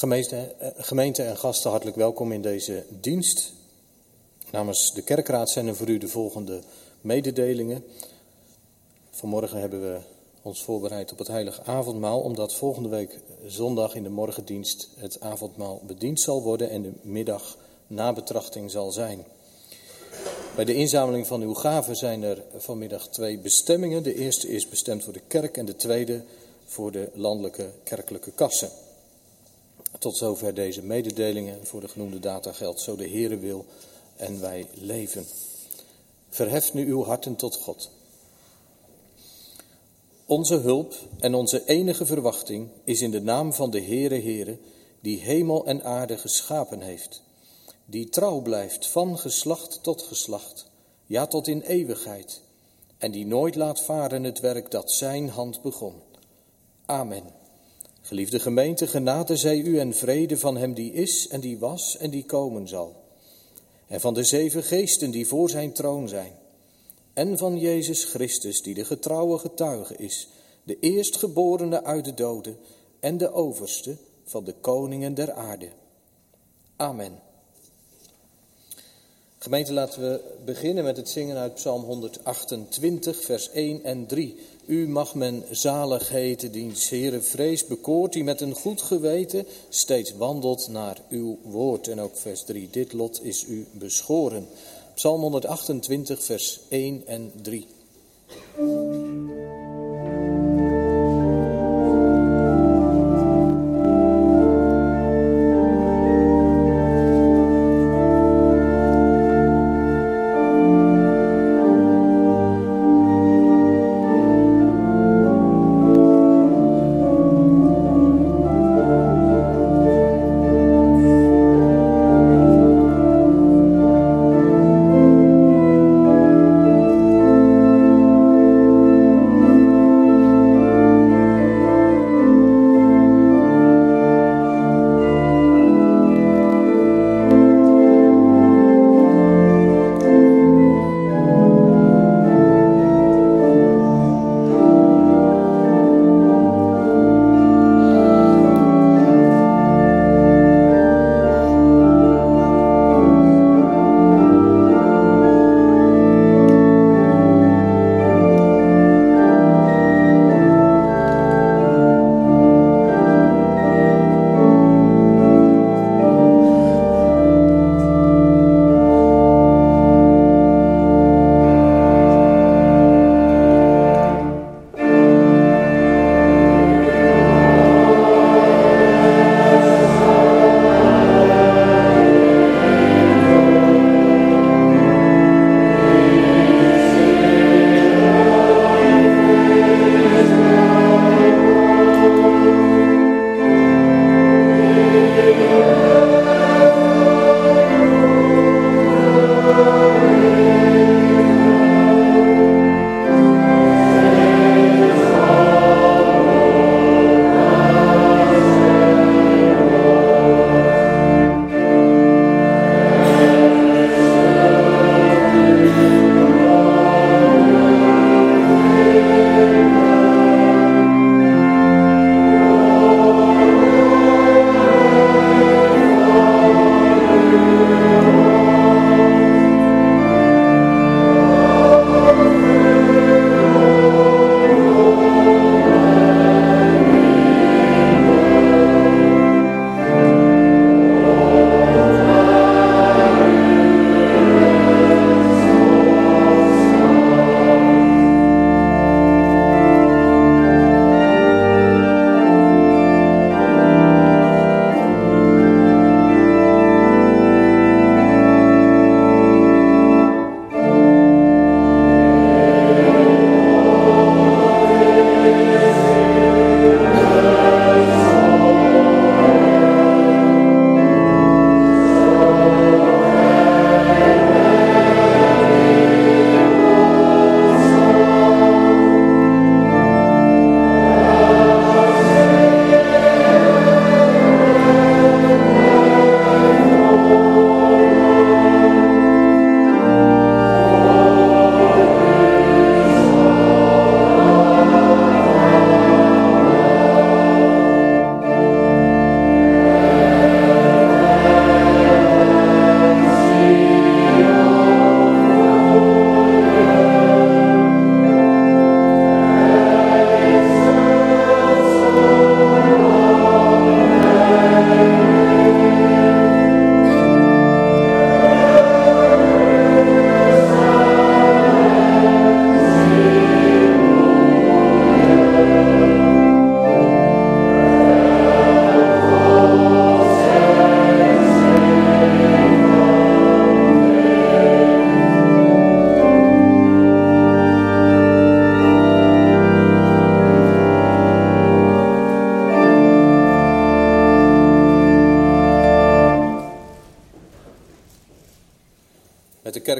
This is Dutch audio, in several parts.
Gemeente en gasten, hartelijk welkom in deze dienst. Namens de kerkraad zijn er voor u de volgende mededelingen. Vanmorgen hebben we ons voorbereid op het heilige avondmaal, omdat volgende week zondag in de morgendienst het avondmaal bediend zal worden en de middag nabetrachting zal zijn. Bij de inzameling van uw gaven zijn er vanmiddag 2 bestemmingen. De eerste is bestemd voor de kerk en de tweede voor de landelijke kerkelijke kassen. Tot zover deze mededelingen. Voor de genoemde data geldt zo de Heere wil en wij leven. Verheft nu uw harten tot God. Onze hulp en onze enige verwachting is in de naam van de Heere, die hemel en aarde geschapen heeft. Die trouw blijft van geslacht tot geslacht, ja tot in eeuwigheid. En die nooit laat varen het werk dat zijn hand begon. Amen. Geliefde gemeente, genade zij u en vrede van hem die is en die was en die komen zal. En van de 7 geesten die voor zijn troon zijn. En van Jezus Christus die de getrouwe getuige is, de eerstgeborene uit de doden en de overste van de koningen der aarde. Amen. Gemeente, laten we beginnen met het zingen uit Psalm 128, vers 1 en 3. U mag men zalig heten, diens Heere vrees bekoort, die met een goed geweten steeds wandelt naar uw woord. En ook vers 3, dit lot is u beschoren. Psalm 128, vers 1 en 3.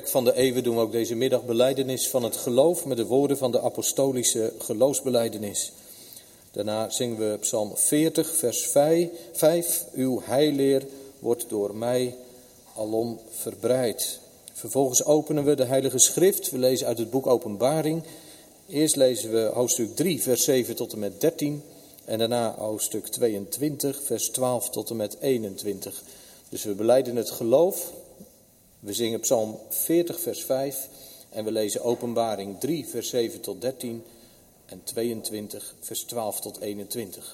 Kerk van de Eeuwen doen we ook deze middag belijdenis van het geloof met de woorden van de apostolische geloofsbelijdenis. Daarna zingen we Psalm 40, vers 5. Uw heilleer wordt door mij alom verbreid. Vervolgens openen we de Heilige Schrift. We lezen uit het boek Openbaring. Eerst lezen we hoofdstuk 3, vers 7 tot en met 13. En daarna hoofdstuk 22, vers 12 tot en met 21. Dus we belijden het geloof. We zingen Psalm 40, vers 5. En we lezen Openbaring 3, vers 7 tot 13. En 22, vers 12 tot 21.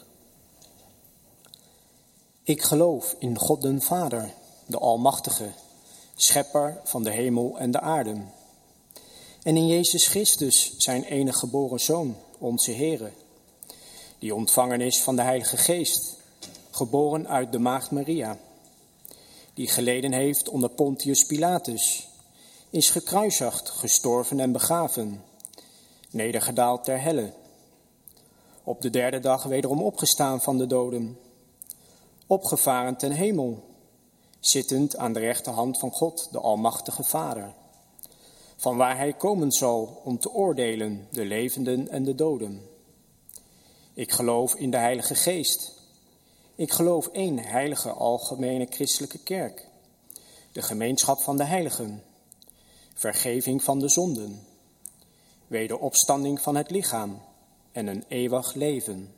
Ik geloof in God den Vader, de Almachtige, schepper van de hemel en de aarde. En in Jezus Christus, zijn enige geboren Zoon, onze Heere, die ontvangen is van de Heilige Geest, geboren uit de maagd Maria, die geleden heeft onder Pontius Pilatus, is gekruisigd, gestorven en begraven, nedergedaald ter helle, op de derde dag wederom opgestaan van de doden, opgevaren ten hemel, zittend aan de rechterhand van God, de Almachtige Vader, van waar hij komen zal om te oordelen de levenden en de doden. Ik geloof in de Heilige Geest. Ik geloof één heilige algemene christelijke kerk, de gemeenschap van de heiligen, vergeving van de zonden, wederopstanding van het lichaam en een eeuwig leven.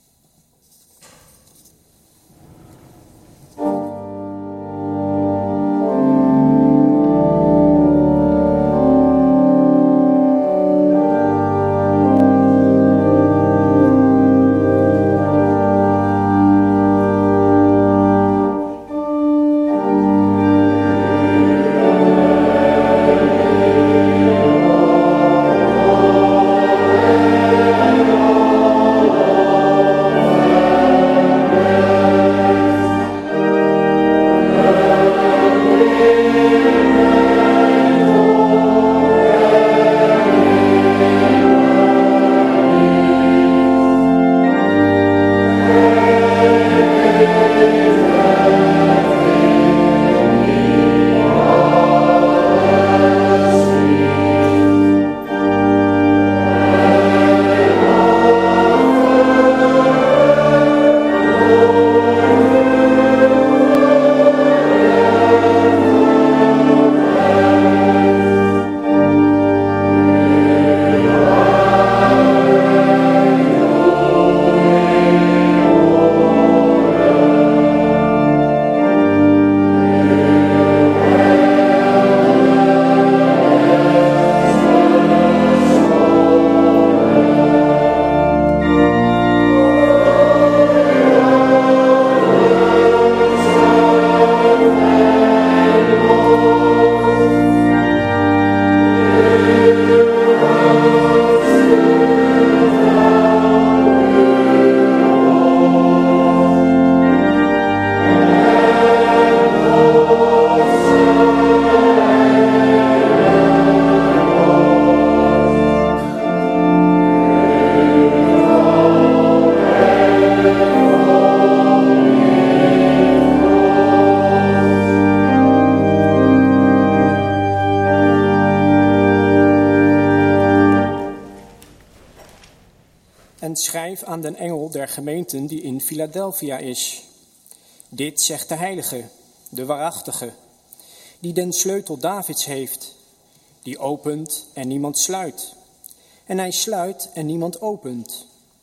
En schrijf aan den engel der gemeenten die in Philadelphia is. Dit zegt de heilige, de waarachtige, die den sleutel Davids heeft, die opent en niemand sluit. En hij sluit en niemand opent.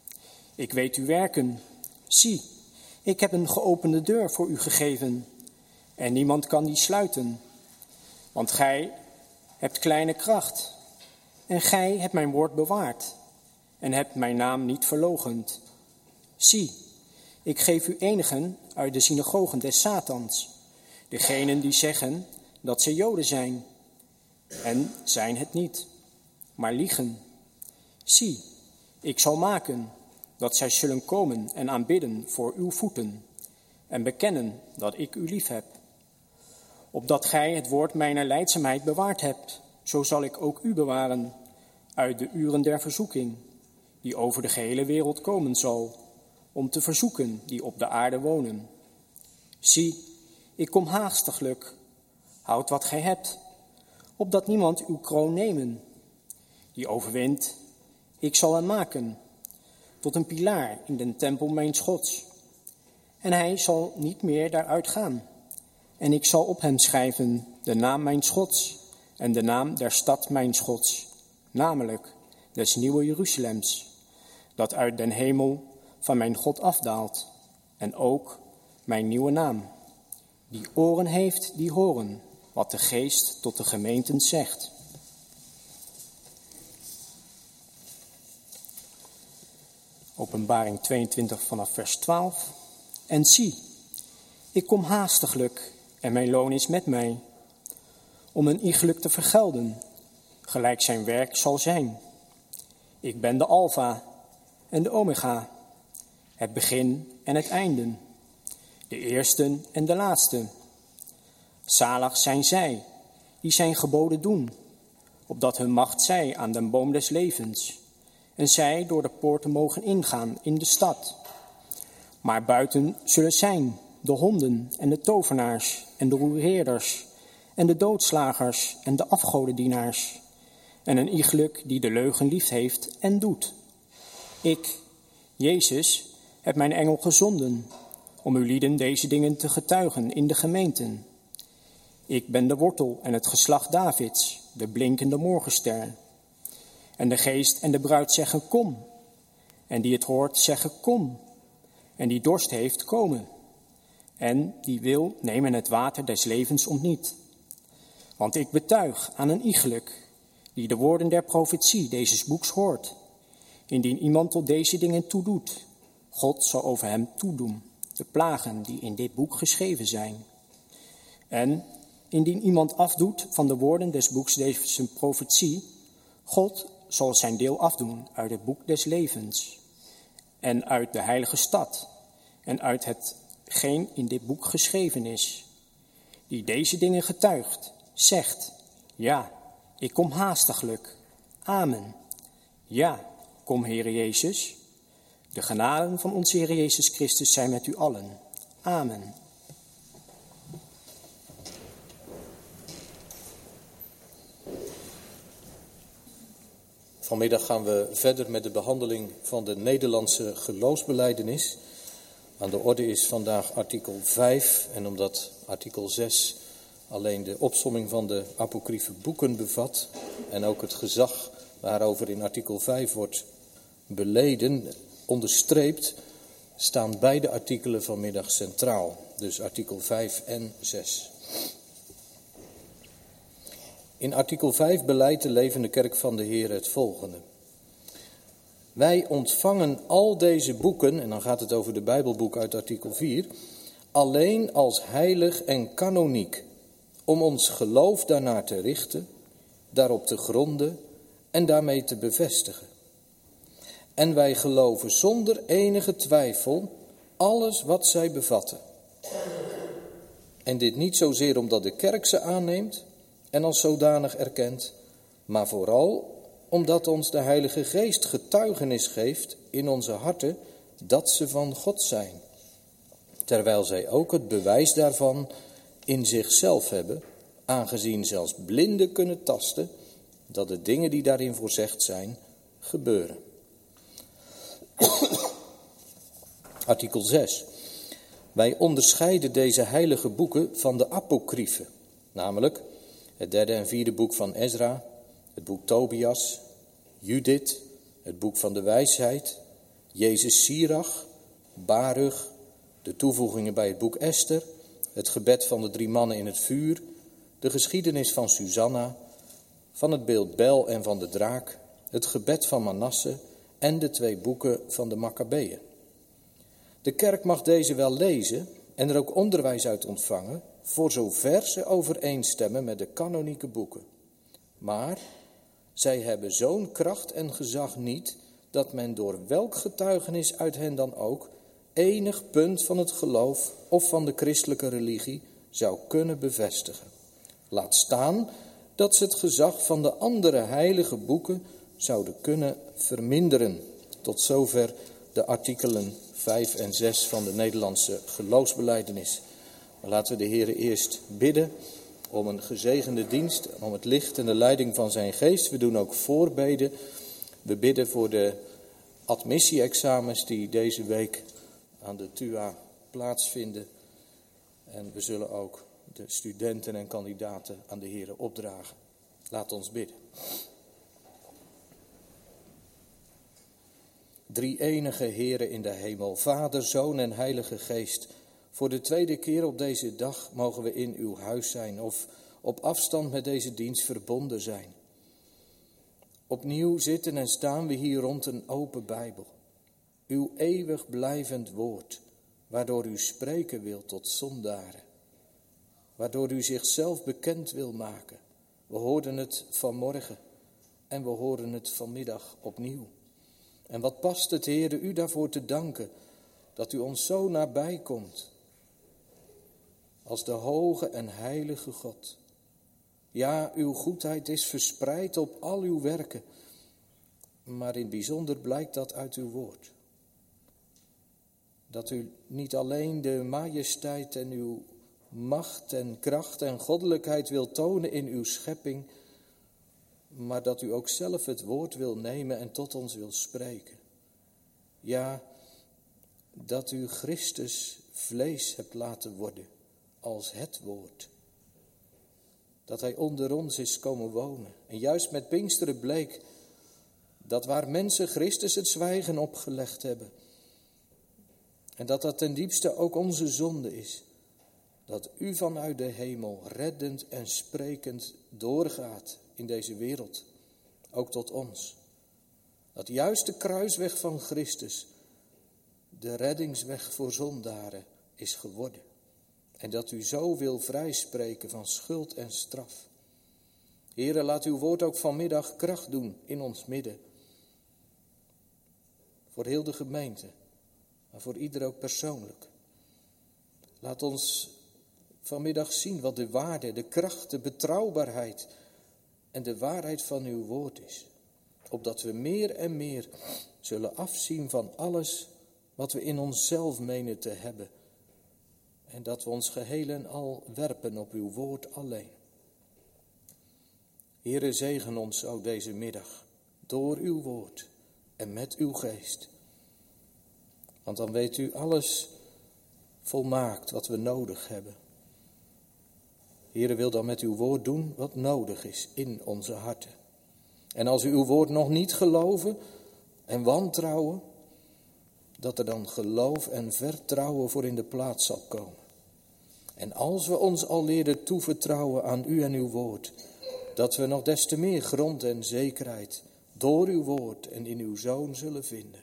Ik weet uw werken. Zie, ik heb een geopende deur voor u gegeven, en niemand kan die sluiten. Want gij hebt kleine kracht, en gij hebt mijn woord bewaard, en hebt mijn naam niet verloochend. Zie, ik geef u enigen uit de synagogen des Satans, degenen die zeggen dat ze Joden zijn, en zijn het niet, maar liegen. Zie, ik zal maken dat zij zullen komen en aanbidden voor uw voeten, en bekennen dat ik u lief heb. Opdat gij het woord mijner lijdzaamheid bewaard hebt, zo zal ik ook u bewaren uit de uren der verzoeking, die over de gehele wereld komen zal, om te verzoeken die op de aarde wonen. Zie, ik kom haastiglijk, houd wat gij hebt, opdat niemand uw kroon nemen. Die overwint, ik zal hem maken, tot een pilaar in den tempel mijns Gods. En hij zal niet meer daaruit gaan. En ik zal op hem schrijven de naam mijns Gods en de naam der stad mijns Gods, namelijk des nieuwe Jeruzalems, dat uit den hemel van mijn God afdaalt, en ook mijn nieuwe naam. Die oren heeft, die horen, wat de Geest tot de gemeenten zegt. Openbaring 22 vanaf vers 12. En zie, ik kom haastiglijk, en mijn loon is met mij, om een iegelijk te vergelden, gelijk zijn werk zal zijn. Ik ben de Alfa en de Omega, het begin en het einde, de eerste en de laatste. Zalig zijn zij, die zijn geboden doen, opdat hun macht zij aan den boom des levens, en zij door de poorten mogen ingaan in de stad. Maar buiten zullen zijn de honden en de tovenaars en de roereerders en de doodslagers en de afgodendienaars en een iegelijk die de leugen lief heeft en doet. Ik, Jezus, heb mijn engel gezonden om uw lieden deze dingen te getuigen in de gemeenten. Ik ben de wortel en het geslacht Davids, de blinkende morgenster. En de geest en de bruid zeggen kom, en die het hoort zeggen kom, en die dorst heeft komen, en die wil nemen het water des levens ontniet. Want ik betuig aan een iegelijk, die de woorden der profetie deze boeks hoort. Indien iemand tot deze dingen toedoet, God zal over hem toedoen, de plagen die in dit boek geschreven zijn. En indien iemand afdoet van de woorden des boeks deze profetie, God zal zijn deel afdoen uit het boek des levens en uit de heilige stad en uit hetgeen in dit boek geschreven is. Die deze dingen getuigt, zegt, ja, ik kom haastiglijk. Amen. Ja, kom Heere Jezus. De genade van onze Heer Jezus Christus zijn met u allen. Amen. Vanmiddag gaan we verder met de behandeling van de Nederlandse geloofsbelijdenis. Aan de orde is vandaag artikel 5 en omdat artikel 6 alleen de opsomming van de apocryfe boeken bevat en ook het gezag waarover in artikel 5 wordt beleden, onderstreept, staan beide artikelen vanmiddag centraal. Dus artikel 5 en 6. In artikel 5 beleidt de levende kerk van de Heer het volgende. Wij ontvangen al deze boeken, en dan gaat het over de Bijbelboek uit artikel 4, alleen als heilig en kanoniek, om ons geloof daarnaar te richten, daarop te gronden en daarmee te bevestigen. En wij geloven zonder enige twijfel alles wat zij bevatten. En dit niet zozeer omdat de kerk ze aanneemt en als zodanig erkent, maar vooral omdat ons de Heilige Geest getuigenis geeft in onze harten dat ze van God zijn. Terwijl zij ook het bewijs daarvan in zichzelf hebben, aangezien zelfs blinden kunnen tasten dat de dingen die daarin voorzegd zijn, gebeuren. Artikel 6. Wij onderscheiden deze heilige boeken van de apocryfen, namelijk het 3e en 4e boek van Ezra, het boek Tobias, Judith, het boek van de wijsheid, Jezus Sirach, Baruch, de toevoegingen bij het boek Esther, het gebed van de 3 mannen in het vuur, de geschiedenis van Susanna, van het beeld Bel en van de draak, het gebed van Manasse en de 2 boeken van de Makkabeeën. De kerk mag deze wel lezen en er ook onderwijs uit ontvangen, voor zover ze overeenstemmen met de kanonieke boeken. Maar zij hebben zo'n kracht en gezag niet, dat men door welk getuigenis uit hen dan ook enig punt van het geloof of van de christelijke religie zou kunnen bevestigen. Laat staan dat ze het gezag van de andere heilige boeken zouden kunnen verminderen. Tot zover de artikelen 5 en 6 van de Nederlandse geloofsbelijdenis. Maar laten we de Heere eerst bidden om een gezegende dienst, om het licht en de leiding van zijn geest. We doen ook voorbeden. We bidden voor de admissie-examens die deze week aan de TUA plaatsvinden. En we zullen ook de studenten en kandidaten aan de Here opdragen. Laat ons bidden. Drie-enige Heere in de hemel, Vader, Zoon en Heilige Geest. Voor de tweede keer op deze dag mogen we in uw huis zijn of op afstand met deze dienst verbonden zijn. Opnieuw zitten en staan we hier rond een open Bijbel. Uw eeuwig blijvend woord, waardoor u spreken wil tot zondaren. Waardoor u zichzelf bekend wil maken. We hoorden het vanmorgen en we horen het vanmiddag opnieuw. En wat past het, Heere, u daarvoor te danken, dat u ons zo nabij komt. Als de hoge en heilige God. Ja, uw goedheid is verspreid op al uw werken, maar in het bijzonder blijkt dat uit uw woord. Dat u niet alleen de majesteit en uw macht en kracht en goddelijkheid wil tonen in uw schepping, maar dat u ook zelf het woord wil nemen en tot ons wil spreken. Ja, dat u Christus vlees hebt laten worden als het woord. Dat hij onder ons is komen wonen. En juist met Pinksteren bleek dat waar mensen Christus het zwijgen opgelegd hebben, en dat ten diepste ook onze zonde is, dat u vanuit de hemel reddend en sprekend doorgaat in deze wereld, ook tot ons. Dat juist de kruisweg van Christus de reddingsweg voor zondaren is geworden. En dat u zo wil vrijspreken van schuld en straf. Heere, laat uw woord ook vanmiddag kracht doen in ons midden. Voor heel de gemeente, maar voor ieder ook persoonlijk. Laat ons vanmiddag zien wat de waarde, de kracht, de betrouwbaarheid en de waarheid van uw woord is. Opdat we meer en meer zullen afzien van alles wat we in onszelf menen te hebben. En dat we ons geheel en al werpen op uw woord alleen. Heere, zegen ons ook deze middag door uw woord en met uw geest. Want dan weet u alles volmaakt wat we nodig hebben. Heere, wil dan met uw woord doen wat nodig is in onze harten. En als u uw woord nog niet geloven en wantrouwen, dat er dan geloof en vertrouwen voor in de plaats zal komen. En als we ons al leren toevertrouwen aan u en uw woord, dat we nog des te meer grond en zekerheid door uw woord en in uw Zoon zullen vinden.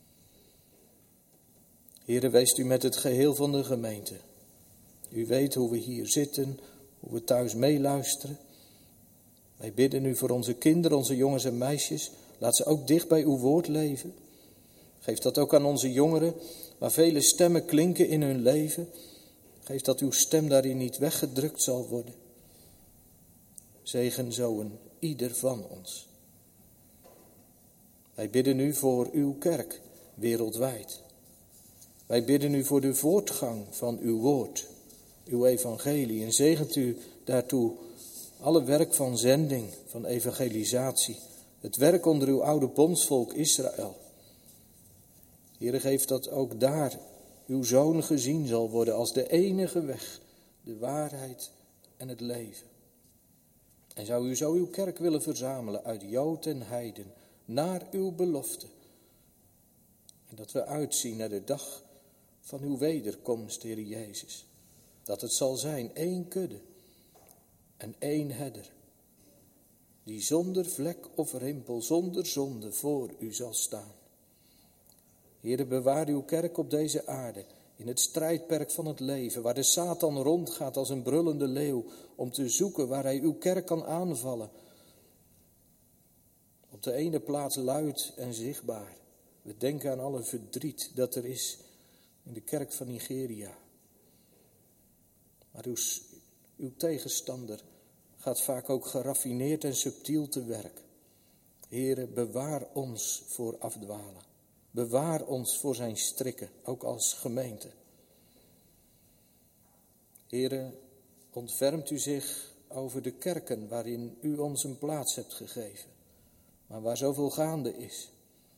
Heere, weest u met het geheel van de gemeente. U weet hoe we hier zitten, hoe we thuis meeluisteren. Wij bidden u voor onze kinderen, onze jongens en meisjes. Laat ze ook dicht bij uw woord leven. Geef dat ook aan onze jongeren, waar vele stemmen klinken in hun leven. Geef dat uw stem daarin niet weggedrukt zal worden. Zegen zo een ieder van ons. Wij bidden u voor uw kerk wereldwijd. Wij bidden u voor de voortgang van uw woord, uw evangelie. En zegent u daartoe alle werk van zending, van evangelisatie. Het werk onder uw oude bondsvolk Israël. Heere, geef dat ook daar uw Zoon gezien zal worden als de enige weg, de waarheid en het leven. En zou u zo uw kerk willen verzamelen uit Jood en heiden naar uw belofte. En dat we uitzien naar de dag van uw wederkomst, Heer Jezus. Dat het zal zijn één kudde en één herder, die zonder vlek of rimpel, zonder zonde voor u zal staan. Heere, bewaar uw kerk op deze aarde, in het strijdperk van het leven, waar de Satan rondgaat als een brullende leeuw, om te zoeken waar hij uw kerk kan aanvallen. Op de ene plaats luid en zichtbaar. We denken aan alle verdriet dat er is in de kerk van Nigeria. Maar uw tegenstander gaat vaak ook geraffineerd en subtiel te werk. Heere, bewaar ons voor afdwalen. Bewaar ons voor zijn strikken, ook als gemeente. Heere, ontfermt u zich over de kerken waarin u ons een plaats hebt gegeven, maar waar zoveel gaande is.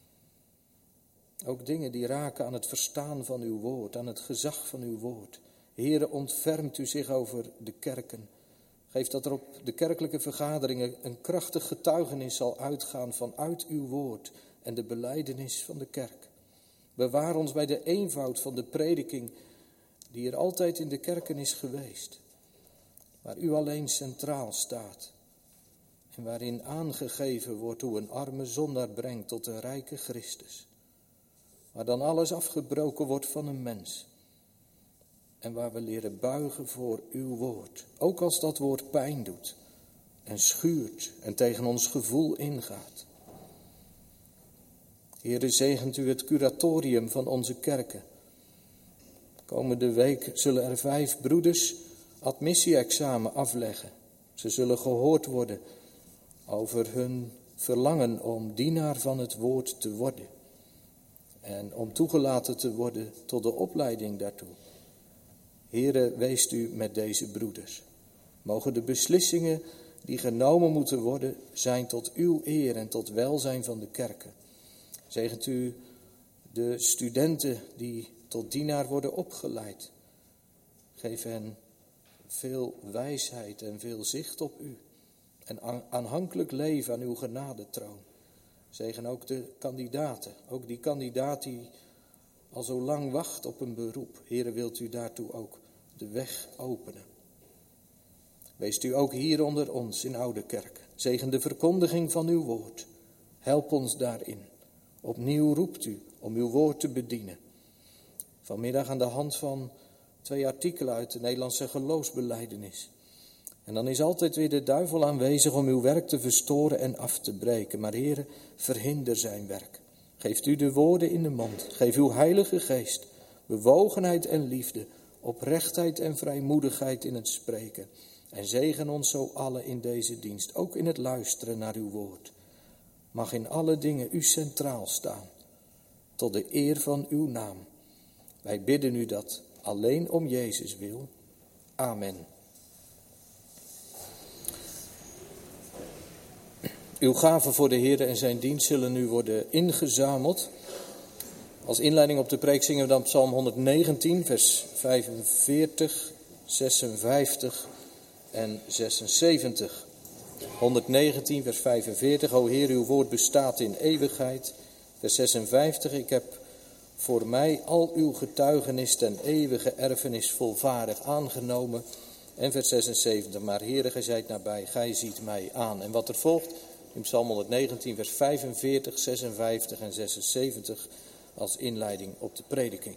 Ook dingen die raken aan het verstaan van uw woord, aan het gezag van uw woord. Heere, ontfermt u zich over de kerken. Geef dat er op de kerkelijke vergaderingen een krachtig getuigenis zal uitgaan vanuit uw woord en de belijdenis van de kerk. Bewaar ons bij de eenvoud van de prediking die er altijd in de kerken is geweest, waar u alleen centraal staat en waarin aangegeven wordt hoe een arme zondaar brengt tot een rijke Christus. Waar dan alles afgebroken wordt van een mens. En waar we leren buigen voor uw woord. Ook als dat woord pijn doet. En schuurt en tegen ons gevoel ingaat. Heere, zegent u het curatorium van onze kerken. Komende week zullen er 5 broeders admissie-examen afleggen. Ze zullen gehoord worden over hun verlangen om dienaar van het woord te worden. En om toegelaten te worden tot de opleiding daartoe. Heere, weest u met deze broeders. Mogen de beslissingen die genomen moeten worden zijn tot uw eer en tot welzijn van de kerken. Zegent u de studenten die tot dienaar worden opgeleid. Geef hen veel wijsheid en veel zicht op u. En aanhankelijk leven aan uw genadetroon. Zegen ook de kandidaten, ook die kandidaat die al zo lang wacht op een beroep. Heere, wilt u daartoe ook de weg openen. Weest u ook hier onder ons in Oude Kerk. Zegen de verkondiging van uw woord. Help ons daarin. Opnieuw roept u om uw woord te bedienen. Vanmiddag aan de hand van 2 artikelen uit de Nederlandse geloofsbelijdenis. En dan is altijd weer de duivel aanwezig om uw werk te verstoren en af te breken. Maar Heere, verhinder zijn werk. Geeft u de woorden in de mond. Geef uw Heilige Geest bewogenheid en liefde, oprechtheid en vrijmoedigheid in het spreken. En zegen ons zo allen in deze dienst, ook in het luisteren naar uw woord. Mag in alle dingen u centraal staan, tot de eer van uw naam. Wij bidden u dat alleen om Jezus wil. Amen. Uw gaven voor de Heer en zijn dienst zullen nu worden ingezameld. Als inleiding op de preek zingen we dan Psalm 119, vers 45, 56 en 76. 119, vers 45, o Heer, uw woord bestaat in eeuwigheid. Vers 56, ik heb voor mij al uw getuigenis ten eeuwige erfenis volvaardig aangenomen. En vers 76, maar Heere, gij zijt nabij, gij ziet mij aan. En wat er volgt in Psalm 119, vers 45, 56 en 76 als inleiding op de prediking.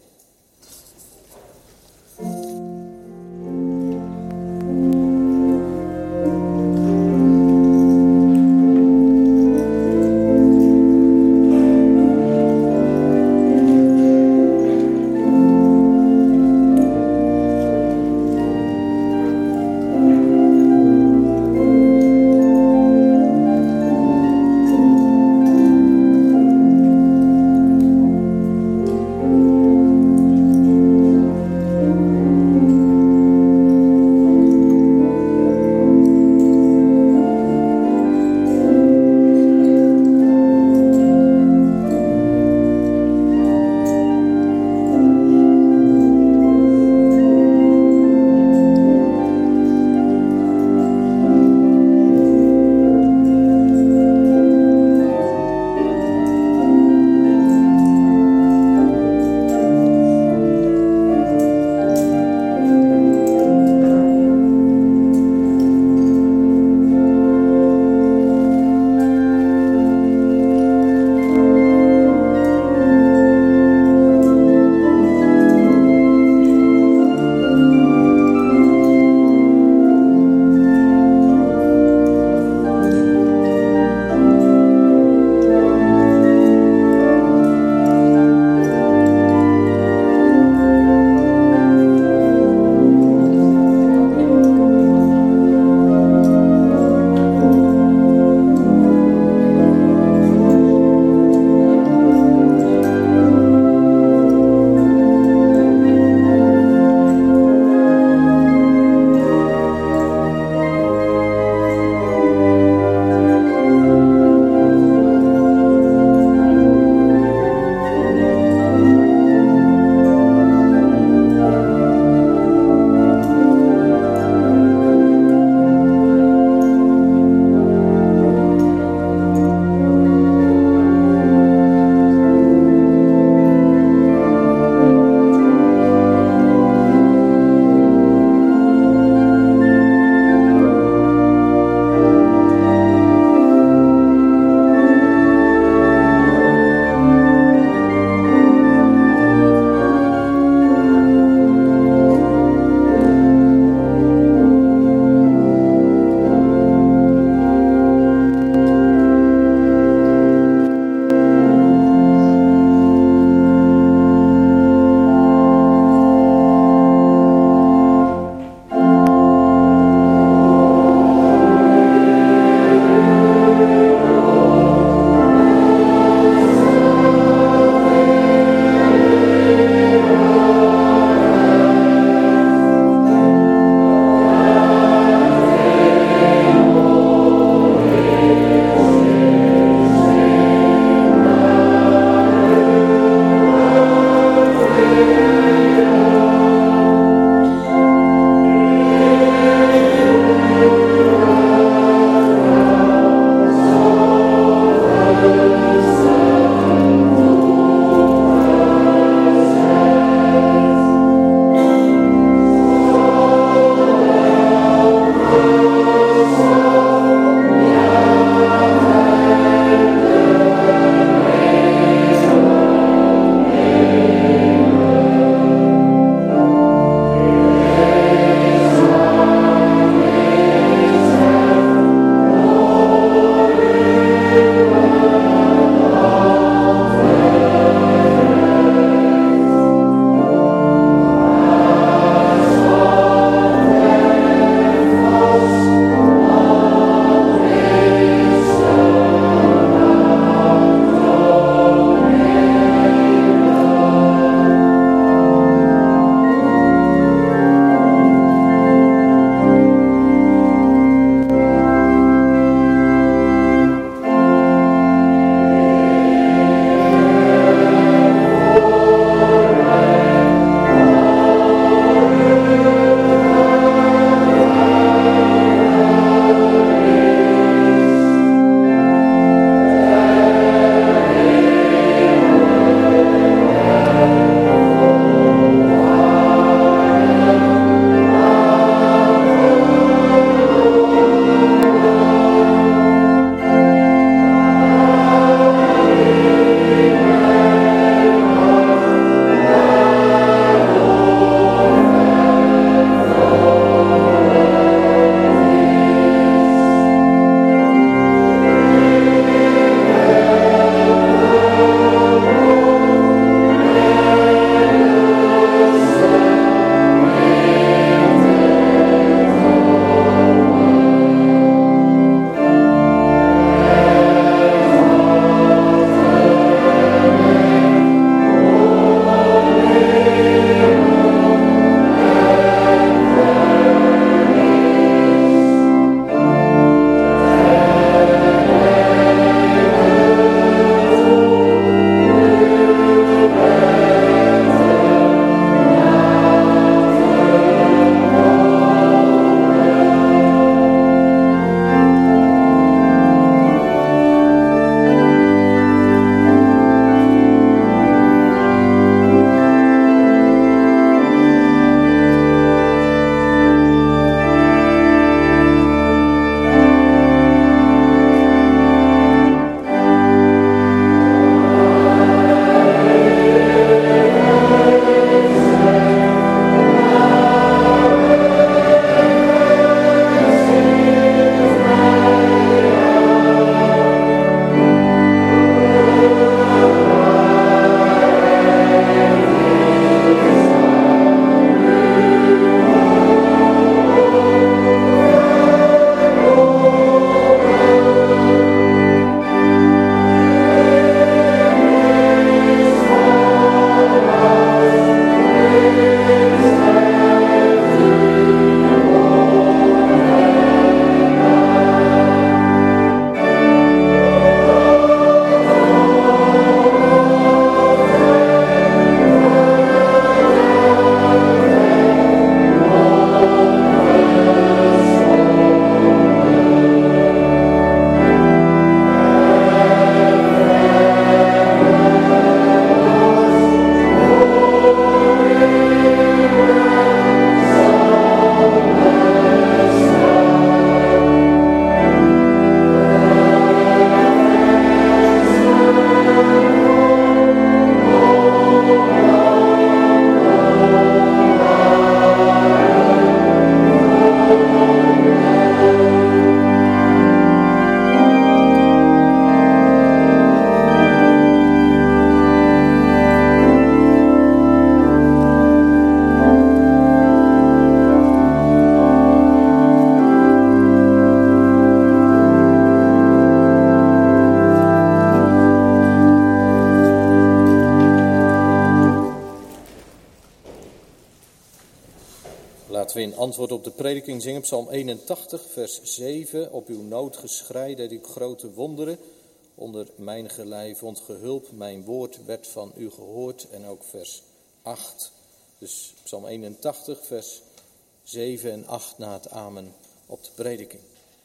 Laten we in antwoord op de prediking zingen Psalm 81, vers 7. Op uw nood geschrei deed ik grote wonderen. Onder mijn gelei vond gehulp, mijn woord werd van u gehoord. En ook vers 8. Dus Psalm 81, vers 7 en 8 na het amen op de prediking.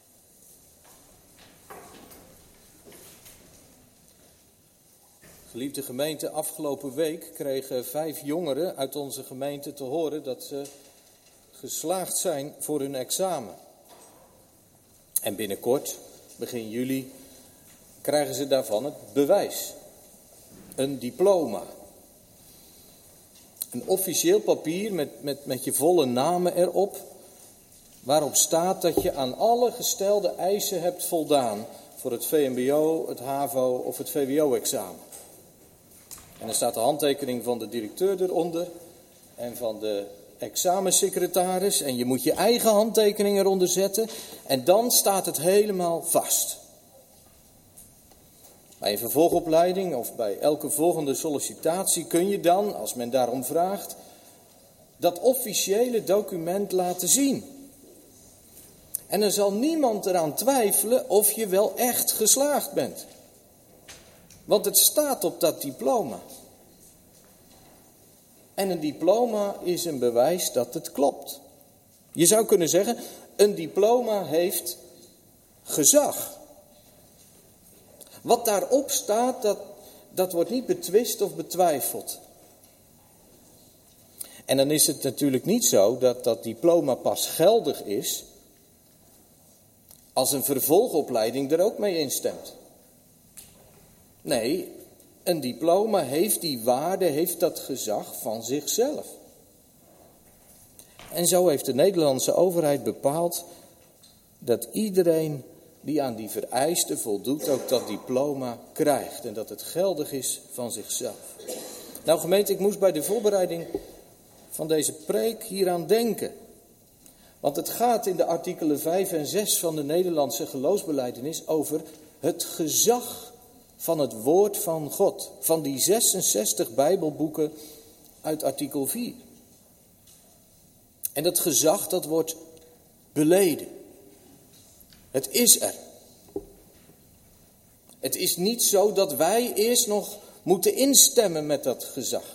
Geliefde gemeente, afgelopen week kregen 5 jongeren uit onze gemeente te horen dat ze geslaagd zijn voor hun examen. En binnenkort, begin juli, krijgen ze daarvan het bewijs. Een diploma. Een officieel papier met je volle namen erop, waarop staat dat je aan alle gestelde eisen hebt voldaan voor het VMBO, het HAVO of het VWO-examen. En er staat de handtekening van de directeur eronder en van de examensecretaris. En je moet je eigen handtekening eronder zetten en dan staat het helemaal vast. Bij een vervolgopleiding of bij elke volgende sollicitatie kun je dan, als men daarom vraagt, dat officiële document laten zien. En er zal niemand eraan twijfelen of je wel echt geslaagd bent. Want het staat op dat diploma. En een diploma is een bewijs dat het klopt. Je zou kunnen zeggen, een diploma heeft gezag. Wat daarop staat, dat wordt niet betwist of betwijfeld. En dan is het natuurlijk niet zo dat dat diploma pas geldig is als een vervolgopleiding er ook mee instemt. Nee, een diploma heeft die waarde, heeft dat gezag van zichzelf. En zo heeft de Nederlandse overheid bepaald dat iedereen die aan die vereisten voldoet ook dat diploma krijgt. En dat het geldig is van zichzelf. Nou gemeente, ik moest bij de voorbereiding van deze preek hieraan denken. Want het gaat in de artikelen 5 en 6 van de Nederlandse geloofsbelijdenis over het gezag van het woord van God. Van die 66 Bijbelboeken uit artikel 4. En dat gezag, dat wordt beleden. Het is er. Het is niet zo dat wij eerst nog moeten instemmen met dat gezag.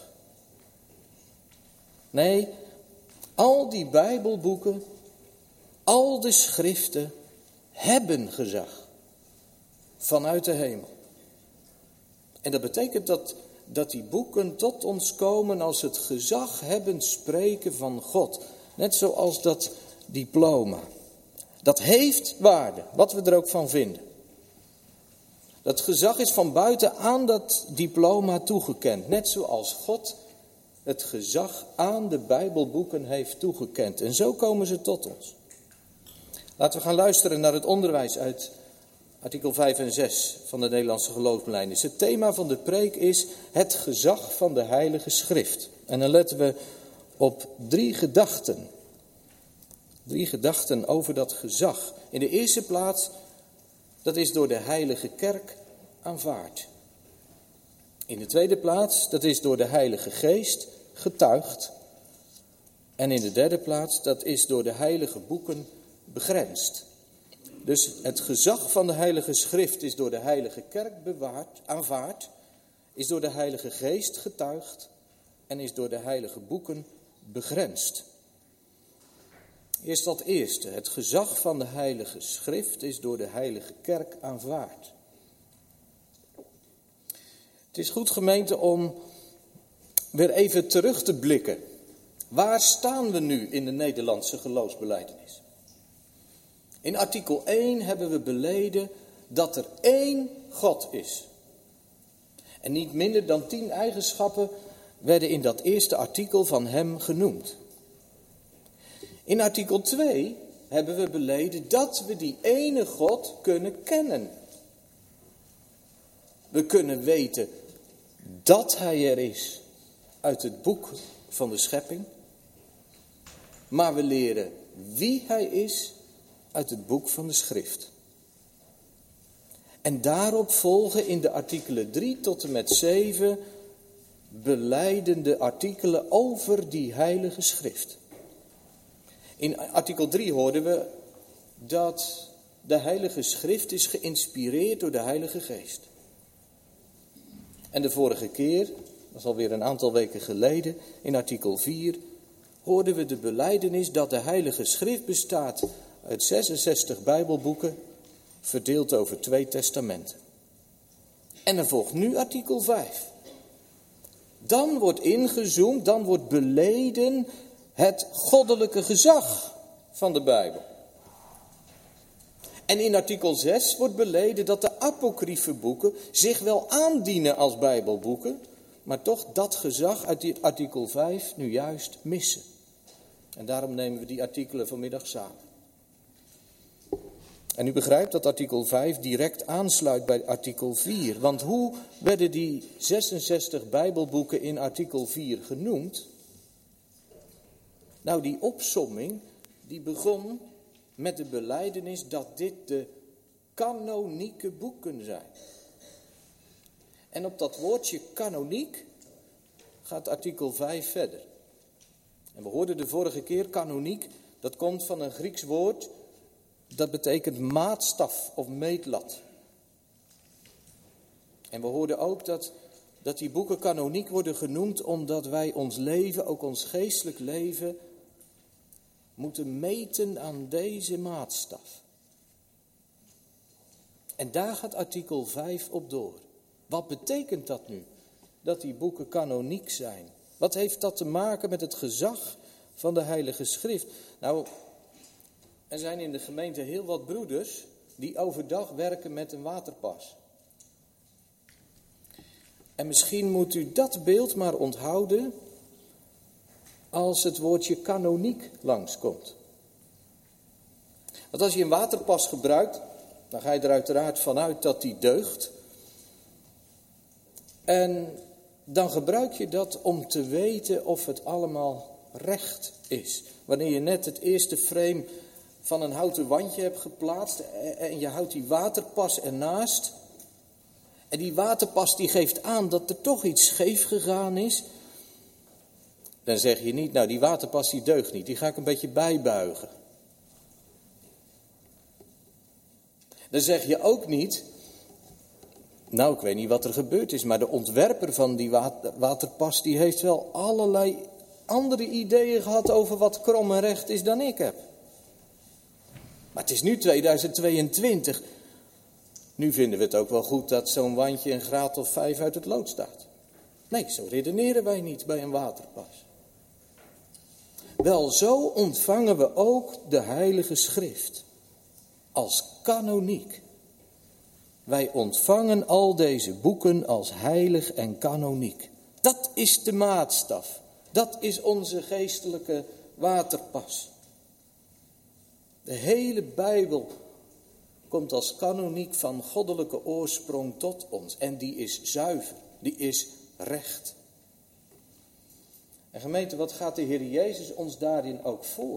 Nee, al die Bijbelboeken, al de schriften hebben gezag vanuit de hemel. En dat betekent dat die boeken tot ons komen als het gezaghebbend spreken van God. Net zoals dat diploma. Dat heeft waarde, wat we er ook van vinden. Dat gezag is van buiten aan dat diploma toegekend. Net zoals God het gezag aan de Bijbelboeken heeft toegekend. En zo komen ze tot ons. Laten we gaan luisteren naar het onderwijs uit artikel 5 en 6 van de Nederlandse geloofsbelijdenis. Het thema van de preek is het gezag van de Heilige Schrift. En dan letten we op 3 gedachten. 3 gedachten over dat gezag. In de eerste plaats, dat is door de Heilige Kerk aanvaard. In de tweede plaats, dat is door de Heilige Geest getuigd. En in de derde plaats, dat is door de heilige boeken begrensd. Dus het gezag van de Heilige Schrift is door de Heilige Kerk aanvaard, is door de Heilige Geest getuigd en is door de heilige boeken begrensd. Eerst dat eerste, het gezag van de Heilige Schrift is door de Heilige Kerk aanvaard. Het is goed, gemeente, om weer even terug te blikken. Waar staan we nu in de Nederlandse geloofsbelijdenis? In artikel 1 hebben we beleden dat er 1 God is. En niet minder dan 10 eigenschappen werden in dat eerste artikel van hem genoemd. In artikel 2 hebben we beleden dat we die ene God kunnen kennen. We kunnen weten dat hij er is uit het boek van de schepping. Maar we leren wie hij is uit het boek van de schrift. En daarop volgen in de artikelen 3 tot en met 7 belijdende artikelen over die heilige schrift. In artikel 3 hoorden we dat de Heilige Schrift is geïnspireerd door de Heilige Geest. En de vorige keer, dat is alweer een aantal weken geleden, in artikel 4, hoorden we de belijdenis dat de Heilige Schrift bestaat uit 66 Bijbelboeken, verdeeld over 2 testamenten. En er volgt nu artikel 5. Dan wordt ingezoomd, dan wordt beleden het goddelijke gezag van de Bijbel. En in artikel 6 wordt beleden dat de apocryfe boeken zich wel aandienen als Bijbelboeken, maar toch dat gezag uit dit artikel 5 nu juist missen. En daarom nemen we die artikelen vanmiddag samen. En u begrijpt dat artikel 5 direct aansluit bij artikel 4. Want hoe werden die 66 Bijbelboeken in artikel 4 genoemd? Nou, die opsomming die begon met de belijdenis dat dit de kanonieke boeken zijn. En op dat woordje kanoniek gaat artikel 5 verder. En we hoorden de vorige keer kanoniek, dat komt van een Grieks woord, dat betekent maatstaf of meetlat. En we hoorden ook dat die boeken kanoniek worden genoemd omdat wij ons leven, ook ons geestelijk leven, moeten meten aan deze maatstaf. En daar gaat artikel 5 op door. Wat betekent dat nu, dat die boeken kanoniek zijn? Wat heeft dat te maken met het gezag van de Heilige Schrift? Nou, er zijn in de gemeente heel wat broeders die overdag werken met een waterpas. En misschien moet u dat beeld maar onthouden als het woordje kanoniek langskomt. Want als je een waterpas gebruikt, dan ga je er uiteraard vanuit dat die deugt. En dan gebruik je dat om te weten of het allemaal recht is. Wanneer je net het eerste frame van een houten wandje hebt geplaatst en je houdt die waterpas ernaast. En die waterpas die geeft aan dat er toch iets scheef gegaan is. Dan zeg je niet, nou die waterpas die deugt niet, die ga ik een beetje bijbuigen. Dan zeg je ook niet, nou ik weet niet wat er gebeurd is, maar de ontwerper van die waterpas die heeft wel allerlei andere ideeën gehad over wat krom en recht is dan ik heb. Maar het is nu 2022. Nu vinden we het ook wel goed dat zo'n wandje een graad of 5 uit het lood staat. Nee, zo redeneren wij niet bij een waterpas. Wel, zo ontvangen we ook de Heilige Schrift. Als kanoniek. Wij ontvangen al deze boeken als heilig en kanoniek. Dat is de maatstaf. Dat is onze geestelijke waterpas. De hele Bijbel komt als kanoniek van goddelijke oorsprong tot ons. En die is zuiver, die is recht. En gemeente, wat gaat de Heer Jezus ons daarin ook voor?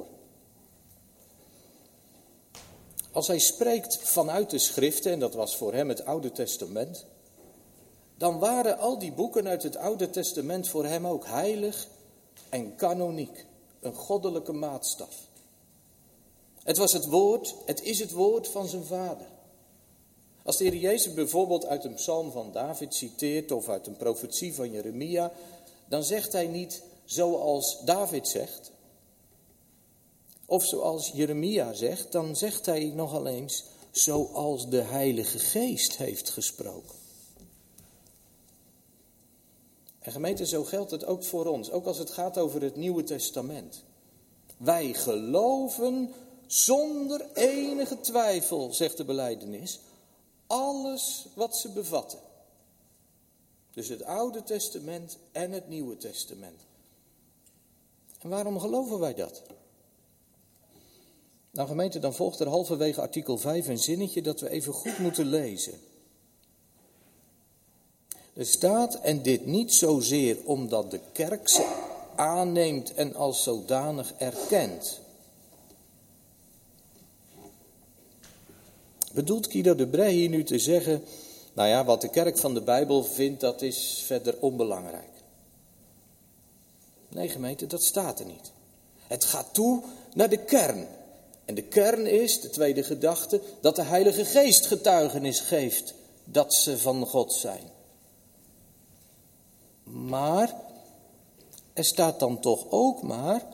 Als hij spreekt vanuit de schriften, en dat was voor hem het Oude Testament, dan waren al die boeken uit het Oude Testament voor hem ook heilig en kanoniek. Een goddelijke maatstaf. Het was het woord, het is het woord van zijn vader. Als de Heer Jezus bijvoorbeeld uit een psalm van David citeert of uit een profetie van Jeremia, dan zegt hij niet zoals David zegt, of zoals Jeremia zegt, dan zegt hij nogal eens zoals de Heilige Geest heeft gesproken. En gemeente, zo geldt het ook voor ons, ook als het gaat over het Nieuwe Testament. Wij geloven zonder enige twijfel, zegt de belijdenis, alles wat ze bevatten. Dus het Oude Testament en het Nieuwe Testament. En waarom geloven wij dat? Nou gemeente, dan volgt er halverwege artikel 5 een zinnetje dat we even goed moeten lezen. Er staat, en dit niet zozeer omdat de kerk ze aanneemt en als zodanig erkent. Bedoelt Guido de Brij hier nu te zeggen, nou ja, wat de kerk van de Bijbel vindt, dat is verder onbelangrijk. Nee gemeente, dat staat er niet. Het gaat toe naar de kern. En de kern is, de tweede gedachte, dat de Heilige Geest getuigenis geeft dat ze van God zijn. Maar er staat dan toch ook maar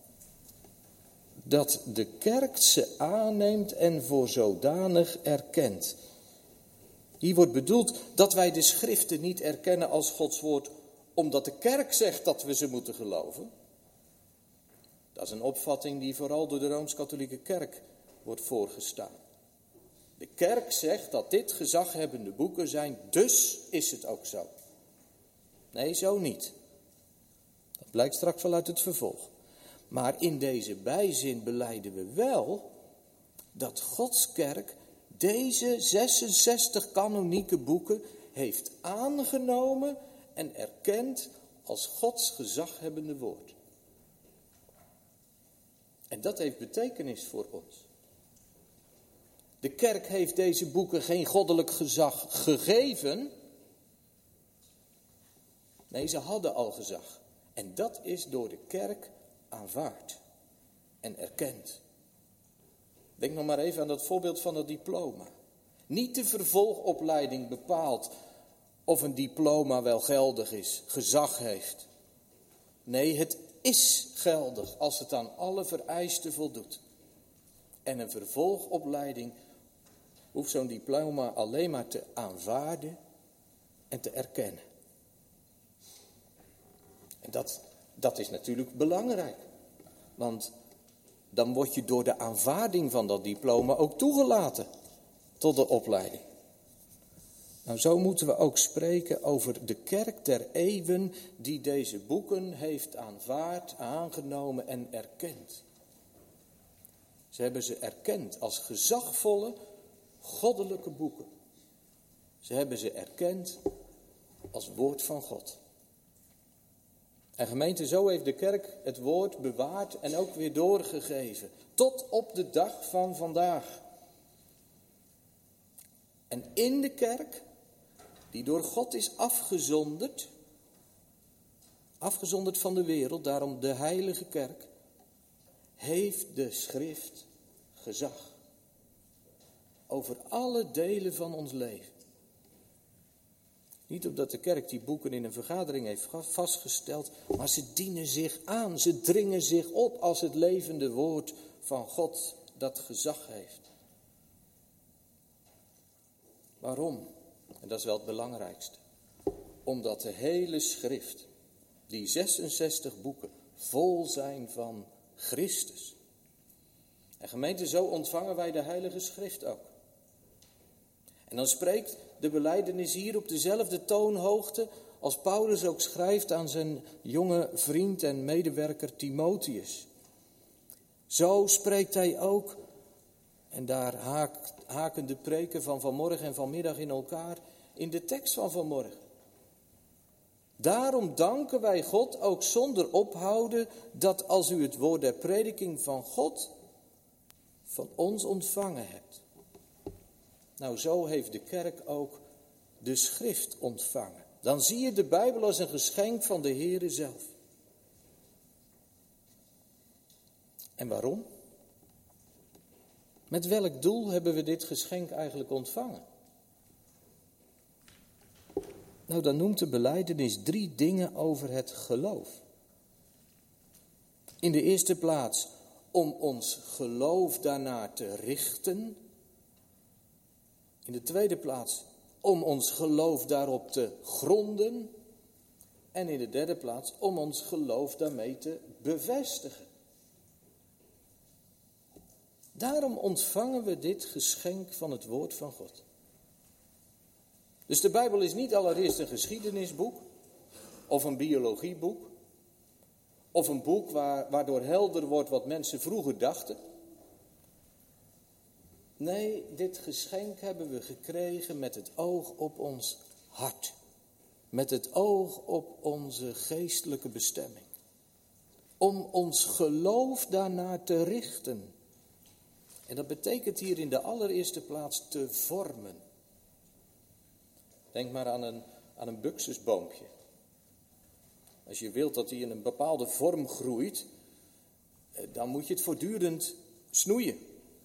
dat de kerk ze aanneemt en voor zodanig erkent. Hier wordt bedoeld dat wij de schriften niet erkennen als Gods woord, omdat de kerk zegt dat we ze moeten geloven. Dat is een opvatting die vooral door de Rooms-Katholieke Kerk wordt voorgestaan. De kerk zegt dat dit gezaghebbende boeken zijn, dus is het ook zo. Nee, zo niet. Dat blijkt straks wel uit het vervolg. Maar in deze bijzin belijden we wel dat Gods kerk deze 66 kanonieke boeken heeft aangenomen en erkend als Gods gezaghebbende woord. En dat heeft betekenis voor ons. De kerk heeft deze boeken geen goddelijk gezag gegeven. Nee, ze hadden al gezag. En dat is door de kerk aanvaard en erkend. Denk nog maar even aan dat voorbeeld van het diploma. Niet de vervolgopleiding bepaalt of een diploma wel geldig is, gezag heeft. Nee, het is geldig als het aan alle vereisten voldoet. En een vervolgopleiding hoeft zo'n diploma alleen maar te aanvaarden en te erkennen. En dat is natuurlijk belangrijk. Want dan word je door de aanvaarding van dat diploma ook toegelaten tot de opleiding. Nou, zo moeten we ook spreken over de kerk der eeuwen die deze boeken heeft aanvaard, aangenomen en erkend. Ze hebben ze erkend als gezagvolle, goddelijke boeken. Ze hebben ze erkend als woord van God. En gemeente, zo heeft de kerk het woord bewaard en ook weer doorgegeven. Tot op de dag van vandaag. En in de kerk, die door God is afgezonderd van de wereld, daarom de heilige kerk, heeft de schrift gezag. Over alle delen van ons leven. Niet omdat de kerk die boeken in een vergadering heeft vastgesteld, maar ze dienen zich aan, ze dringen zich op als het levende woord van God dat gezag heeft. Waarom? En dat is wel het belangrijkste. Omdat de hele schrift, die 66 boeken, vol zijn van Christus. En gemeente, zo ontvangen wij de heilige schrift ook. En dan spreekt de belijdenis hier op dezelfde toonhoogte als Paulus ook schrijft aan zijn jonge vriend en medewerker Timotheus. Zo spreekt hij ook, en daar haken de preken van vanmorgen en vanmiddag in elkaar, in de tekst van vanmorgen. Daarom danken wij God ook zonder ophouden dat als u het woord der prediking van God van ons ontvangen hebt. Nou, zo heeft de kerk ook de schrift ontvangen. Dan zie je de Bijbel als een geschenk van de Heere zelf. En waarom? Met welk doel hebben we dit geschenk eigenlijk ontvangen? Nou, dan noemt de belijdenis 3 dingen over het geloof. In de eerste plaats om ons geloof daarnaar te richten. In de tweede plaats om ons geloof daarop te gronden. En in de derde plaats om ons geloof daarmee te bevestigen. Daarom ontvangen we dit geschenk van het woord van God. Dus de Bijbel is niet allereerst een geschiedenisboek of een biologieboek. Of een boek waardoor helder wordt wat mensen vroeger dachten. Nee, dit geschenk hebben we gekregen met het oog op ons hart. Met het oog op onze geestelijke bestemming. Om ons geloof daarnaar te richten. En dat betekent hier in de allereerste plaats te vormen. Denk maar aan een buxusboompje. Als je wilt dat hij in een bepaalde vorm groeit, dan moet je het voortdurend snoeien.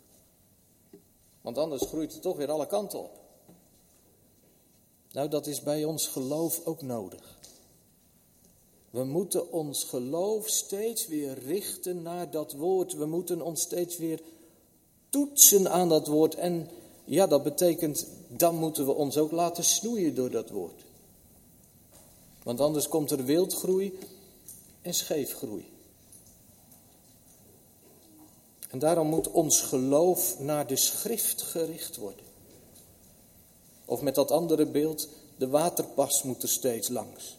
Want anders groeit het toch weer alle kanten op. Nou, dat is bij ons geloof ook nodig. We moeten ons geloof steeds weer richten naar dat woord. We moeten ons steeds weer toetsen aan dat woord. En ja, dat betekent, dan moeten we ons ook laten snoeien door dat woord. Want anders komt er wildgroei en scheefgroei. En daarom moet ons geloof naar de schrift gericht worden. Of met dat andere beeld, de waterpas moet er steeds langs.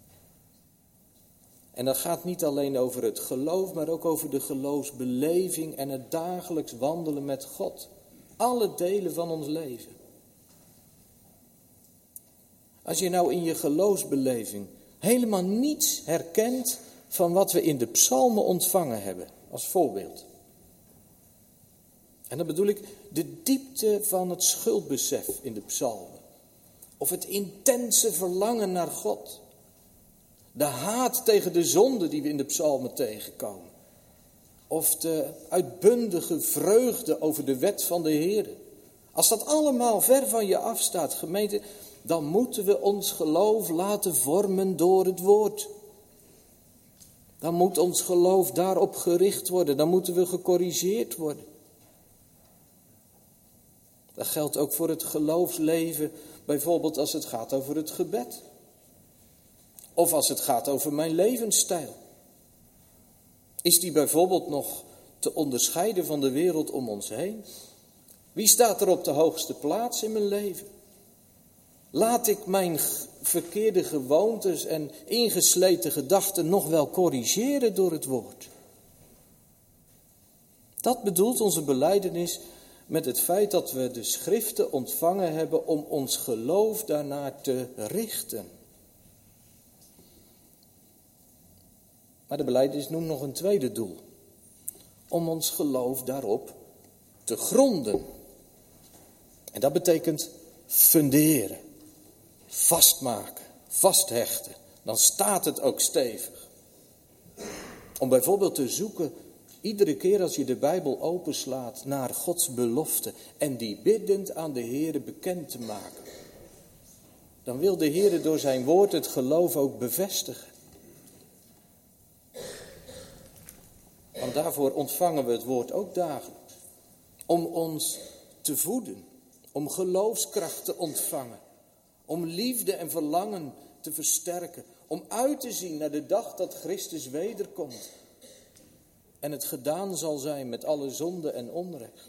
En dat gaat niet alleen over het geloof, maar ook over de geloofsbeleving en het dagelijks wandelen met God. Alle delen van ons leven. Als je nou in je geloofsbeleving helemaal niets herkent van wat we in de psalmen ontvangen hebben, als voorbeeld. En dan bedoel ik de diepte van het schuldbesef in de psalmen. Of het intense verlangen naar God. De haat tegen de zonde die we in de psalmen tegenkomen. Of de uitbundige vreugde over de wet van de Heer. Als dat allemaal ver van je afstaat, gemeente, dan moeten we ons geloof laten vormen door het woord. Dan moet ons geloof daarop gericht worden. Dan moeten we gecorrigeerd worden. Dat geldt ook voor het geloofsleven, bijvoorbeeld als het gaat over het gebed. Of als het gaat over mijn levensstijl. Is die bijvoorbeeld nog te onderscheiden van de wereld om ons heen? Wie staat er op de hoogste plaats in mijn leven? Laat ik mijn verkeerde gewoontes en ingesleten gedachten nog wel corrigeren door het woord? Dat bedoelt onze belijdenis met het feit dat we de schriften ontvangen hebben om ons geloof daarnaar te richten. Maar de belijdenis noemt nog een tweede doel. Om ons geloof daarop te gronden. En dat betekent funderen, vastmaken, vasthechten. Dan staat het ook stevig. Om bijvoorbeeld te zoeken, iedere keer als je de Bijbel openslaat, naar Gods belofte en die biddend aan de Heere bekend te maken. Dan wil de Heere door zijn woord het geloof ook bevestigen. Want daarvoor ontvangen we het woord ook dagelijks. Om ons te voeden, om geloofskracht te ontvangen. Om liefde en verlangen te versterken. Om uit te zien naar de dag dat Christus wederkomt. En het gedaan zal zijn met alle zonde en onrecht.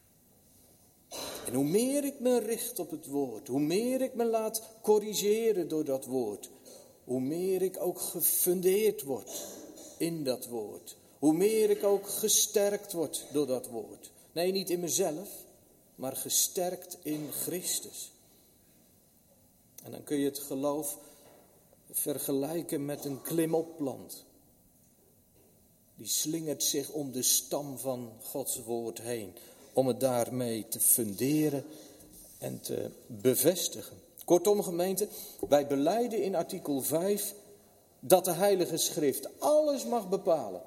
En hoe meer ik me richt op het woord, hoe meer ik me laat corrigeren door dat woord, hoe meer ik ook gefundeerd word in dat woord. Hoe meer ik ook gesterkt word door dat woord. Nee, niet in mezelf, maar gesterkt in Christus. En dan kun je het geloof vergelijken met een klimopplant. Die slingert zich om de stam van Gods woord heen. Om het daarmee te funderen en te bevestigen. Kortom, gemeente, wij belijden in artikel 5 dat de Heilige Schrift alles mag bepalen.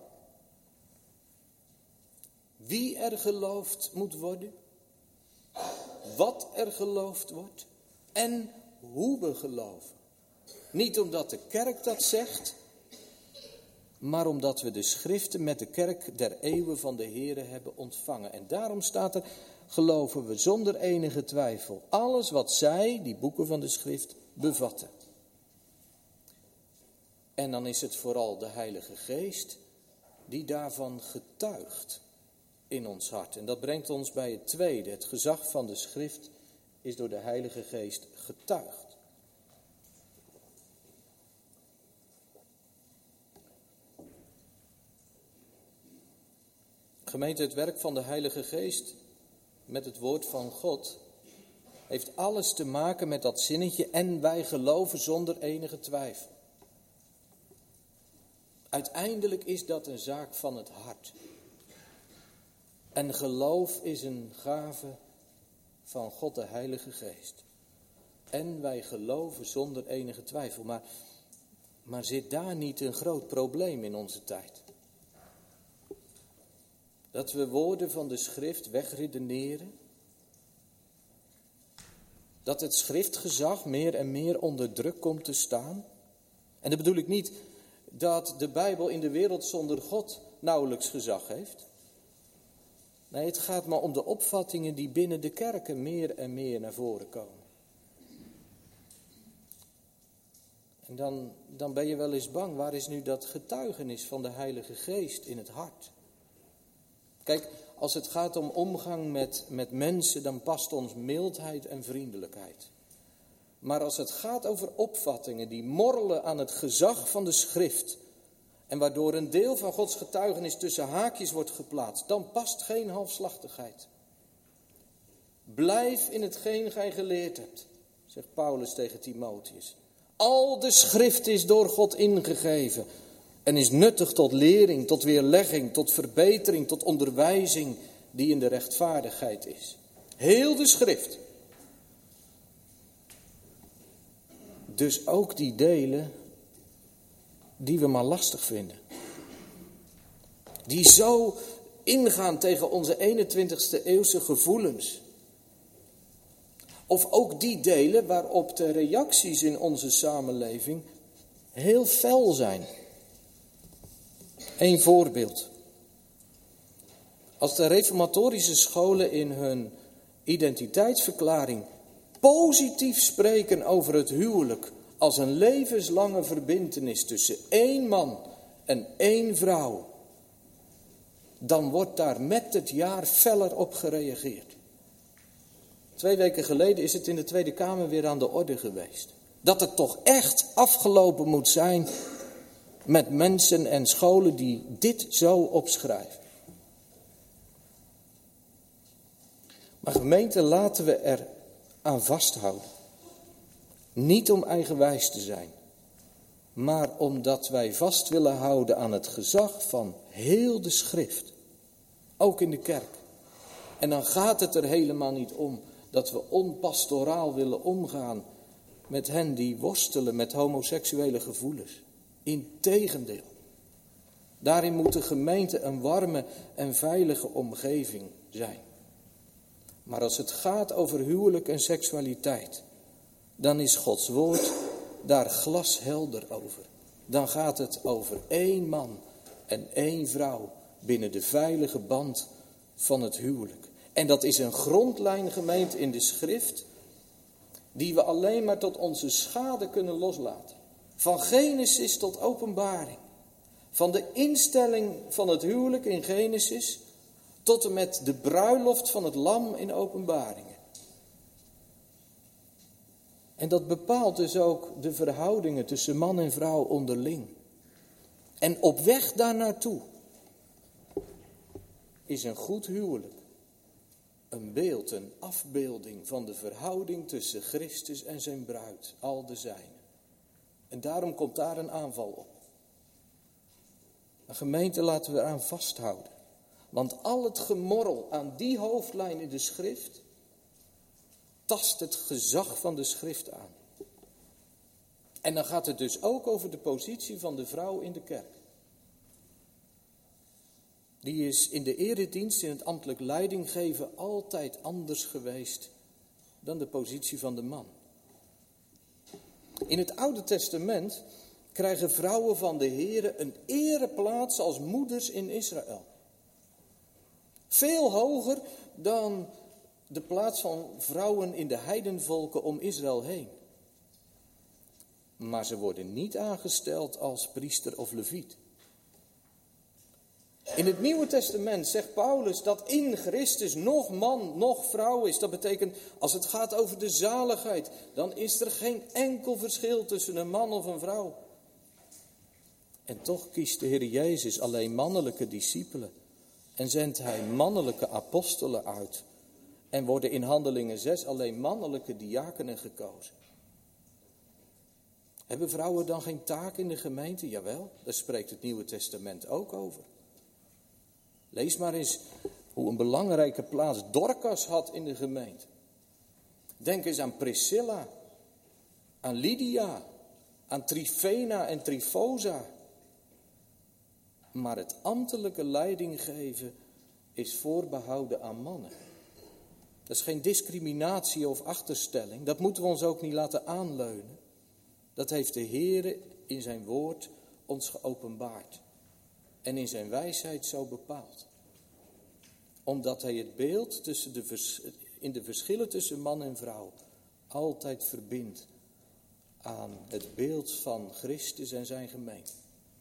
Wie er geloofd moet worden, wat er geloofd wordt en hoe we geloven. Niet omdat de kerk dat zegt, maar omdat we de schriften met de kerk der eeuwen van de Here hebben ontvangen. En daarom staat er, geloven we zonder enige twijfel, alles wat zij, die boeken van de schrift, bevatten. En dan is het vooral de Heilige Geest die daarvan getuigt in ons hart. En dat brengt ons bij het tweede. Het gezag van de schrift is door de Heilige Geest getuigd. Gemeente, het werk van de Heilige Geest met het woord van God heeft alles te maken met dat zinnetje en wij geloven zonder enige twijfel. Uiteindelijk is dat een zaak van het hart. En geloof is een gave van God de Heilige Geest. En wij geloven zonder enige twijfel. Maar zit daar niet een groot probleem in onze tijd? Dat we woorden van de schrift wegredeneren. Dat het schriftgezag meer en meer onder druk komt te staan. En dat bedoel ik niet dat de Bijbel in de wereld zonder God nauwelijks gezag heeft. Nee, het gaat maar om de opvattingen die binnen de kerken meer en meer naar voren komen. En dan ben je wel eens bang, waar is nu dat getuigenis van de Heilige Geest in het hart? Kijk, als het gaat om omgang met mensen, dan past ons mildheid en vriendelijkheid. Maar als het gaat over opvattingen die morrelen aan het gezag van de schrift, en waardoor een deel van Gods getuigenis tussen haakjes wordt geplaatst, dan past geen halfslachtigheid. Blijf in hetgeen gij geleerd hebt, zegt Paulus tegen Timotheus. Al de schrift is door God ingegeven en is nuttig tot lering, tot weerlegging, tot verbetering, tot onderwijzing die in de rechtvaardigheid is. Heel de schrift. Dus ook die delen die we maar lastig vinden. Die zo ingaan tegen onze 21ste eeuwse gevoelens. Of ook die delen waarop de reacties in onze samenleving heel fel zijn. Eén voorbeeld. Als de reformatorische scholen in hun identiteitsverklaring positief spreken over het huwelijk als een levenslange verbintenis tussen één man en één vrouw, dan wordt daar met het jaar feller op gereageerd. 2 weken geleden is het in de Tweede Kamer weer aan de orde geweest. Dat het toch echt afgelopen moet zijn met mensen en scholen die dit zo opschrijven. Maar gemeente, laten we er aan vasthouden. Niet om eigenwijs te zijn, maar omdat wij vast willen houden aan het gezag van heel de schrift. Ook in de kerk. En dan gaat het er helemaal niet om dat we onpastoraal willen omgaan met hen die worstelen met homoseksuele gevoelens. Integendeel. Daarin moet de gemeente een warme en veilige omgeving zijn. Maar als het gaat over huwelijk en seksualiteit, dan is Gods woord daar glashelder over. Dan gaat het over één man en één vrouw binnen de veilige band van het huwelijk. En dat is een grondlijn, gemeente, in de schrift, die we alleen maar tot onze schade kunnen loslaten. Van Genesis tot Openbaring. Van de instelling van het huwelijk in Genesis tot en met de bruiloft van het lam in Openbaringen. En dat bepaalt dus ook de verhoudingen tussen man en vrouw onderling. En op weg daar naartoe is een goed huwelijk een beeld, een afbeelding van de verhouding tussen Christus en zijn bruid, al de zijnen. En daarom komt daar een aanval op. Een gemeente, laten we eraan vasthouden. Want al het gemorrel aan die hoofdlijn in de schrift tast het gezag van de schrift aan. En dan gaat het dus ook over de positie van de vrouw in de kerk. Die is in de eredienst, in het ambtelijk leidinggeven, altijd anders geweest dan de positie van de man. In het Oude Testament krijgen vrouwen van de Here een ereplaats als moeders in Israël. Veel hoger dan de plaats van vrouwen in de heidenvolken om Israël heen. Maar ze worden niet aangesteld als priester of leviet. In het Nieuwe Testament zegt Paulus dat in Christus nog man, nog vrouw is. Dat betekent, als het gaat over de zaligheid, dan is er geen enkel verschil tussen een man of een vrouw. En toch kiest de Heer Jezus alleen mannelijke discipelen. En zendt hij mannelijke apostelen uit. En worden in Handelingen 6 alleen mannelijke diakenen gekozen. Hebben vrouwen dan geen taak in de gemeente? Jawel, daar spreekt het Nieuwe Testament ook over. Lees maar eens hoe een belangrijke plaats Dorcas had in de gemeente. Denk eens aan Priscilla, aan Lydia, aan Tryphena en Tryphosa. Maar het ambtelijke leidinggeven is voorbehouden aan mannen. Dat is geen discriminatie of achterstelling. Dat moeten we ons ook niet laten aanleunen. Dat heeft de Heere in zijn woord ons geopenbaard. En in zijn wijsheid zo bepaald. Omdat hij het beeld in de verschillen tussen man en vrouw altijd verbindt aan het beeld van Christus en zijn gemeente.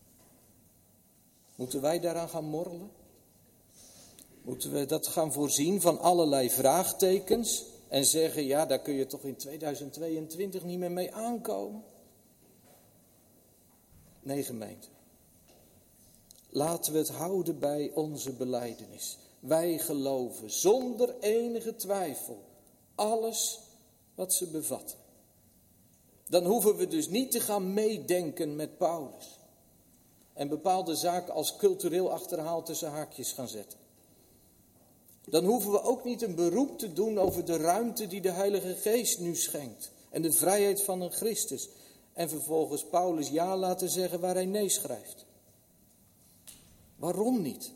Moeten wij daaraan gaan morrelen? Moeten we dat gaan voorzien van allerlei vraagtekens en zeggen, ja, daar kun je toch in 2022 niet meer mee aankomen? Nee, gemeente. Laten we het houden bij onze belijdenis. Wij geloven zonder enige twijfel alles wat ze bevatten. Dan hoeven we dus niet te gaan meedenken met Paulus. En bepaalde zaken als cultureel achterhaald tussen haakjes gaan zetten. Dan hoeven we ook niet een beroep te doen over de ruimte die de Heilige Geest nu schenkt. En de vrijheid van een Christus. En vervolgens Paulus ja laten zeggen waar hij nee schrijft. Waarom niet?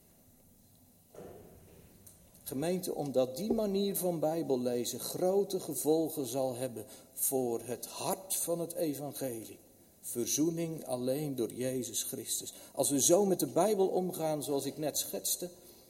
Gemeente, omdat die manier van Bijbel lezen grote gevolgen zal hebben voor het hart van het evangelie. Verzoening alleen door Jezus Christus. Als we zo met de Bijbel omgaan zoals ik net schetste,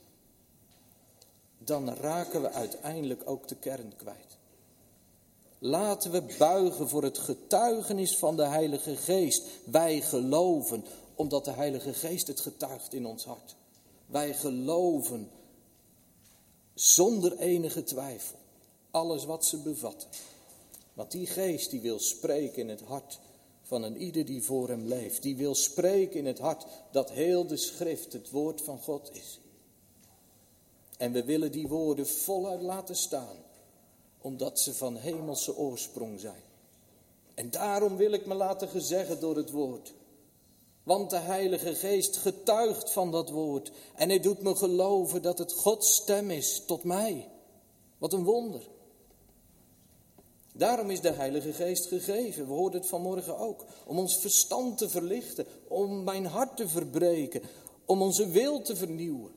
dan raken we uiteindelijk ook de kern kwijt. Laten we buigen voor het getuigenis van de Heilige Geest. Wij geloven, omdat de Heilige Geest het getuigt in ons hart. Wij geloven zonder enige twijfel alles wat ze bevatten. Want die Geest die wil spreken in het hart van een ieder die voor hem leeft. Die wil spreken in het hart dat heel de schrift het woord van God is. En we willen die woorden voluit laten staan, omdat ze van hemelse oorsprong zijn. En daarom wil ik me laten gezeggen door het woord. Want de Heilige Geest getuigt van dat woord. En hij doet me geloven dat het Gods stem is tot mij. Wat een wonder. Daarom is de Heilige Geest gegeven. We hoorden het vanmorgen ook. Om ons verstand te verlichten. Om mijn hart te verbreken. Om onze wil te vernieuwen.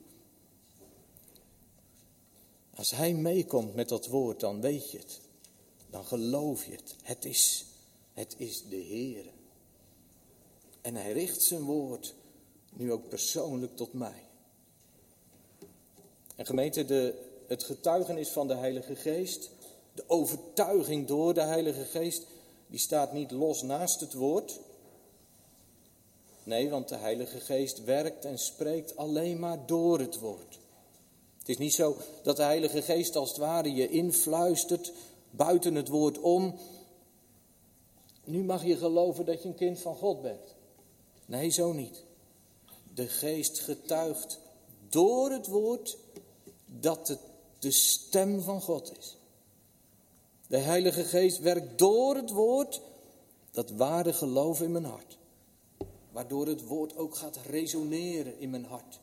Als hij meekomt met dat woord, dan weet je het. Dan geloof je het. Het is de Heere. En hij richt zijn woord nu ook persoonlijk tot mij. En gemeente, het getuigenis van de Heilige Geest, de overtuiging door de Heilige Geest, die staat niet los naast het woord. Nee, want de Heilige Geest werkt en spreekt alleen maar door het woord. Het is niet zo dat de Heilige Geest als het ware je influistert buiten het woord om. Nu mag je geloven dat je een kind van God bent. Nee, zo niet. De Geest getuigt door het woord dat het de stem van God is. De Heilige Geest werkt door het woord dat ware geloof in mijn hart. Waardoor het woord ook gaat resoneren in mijn hart.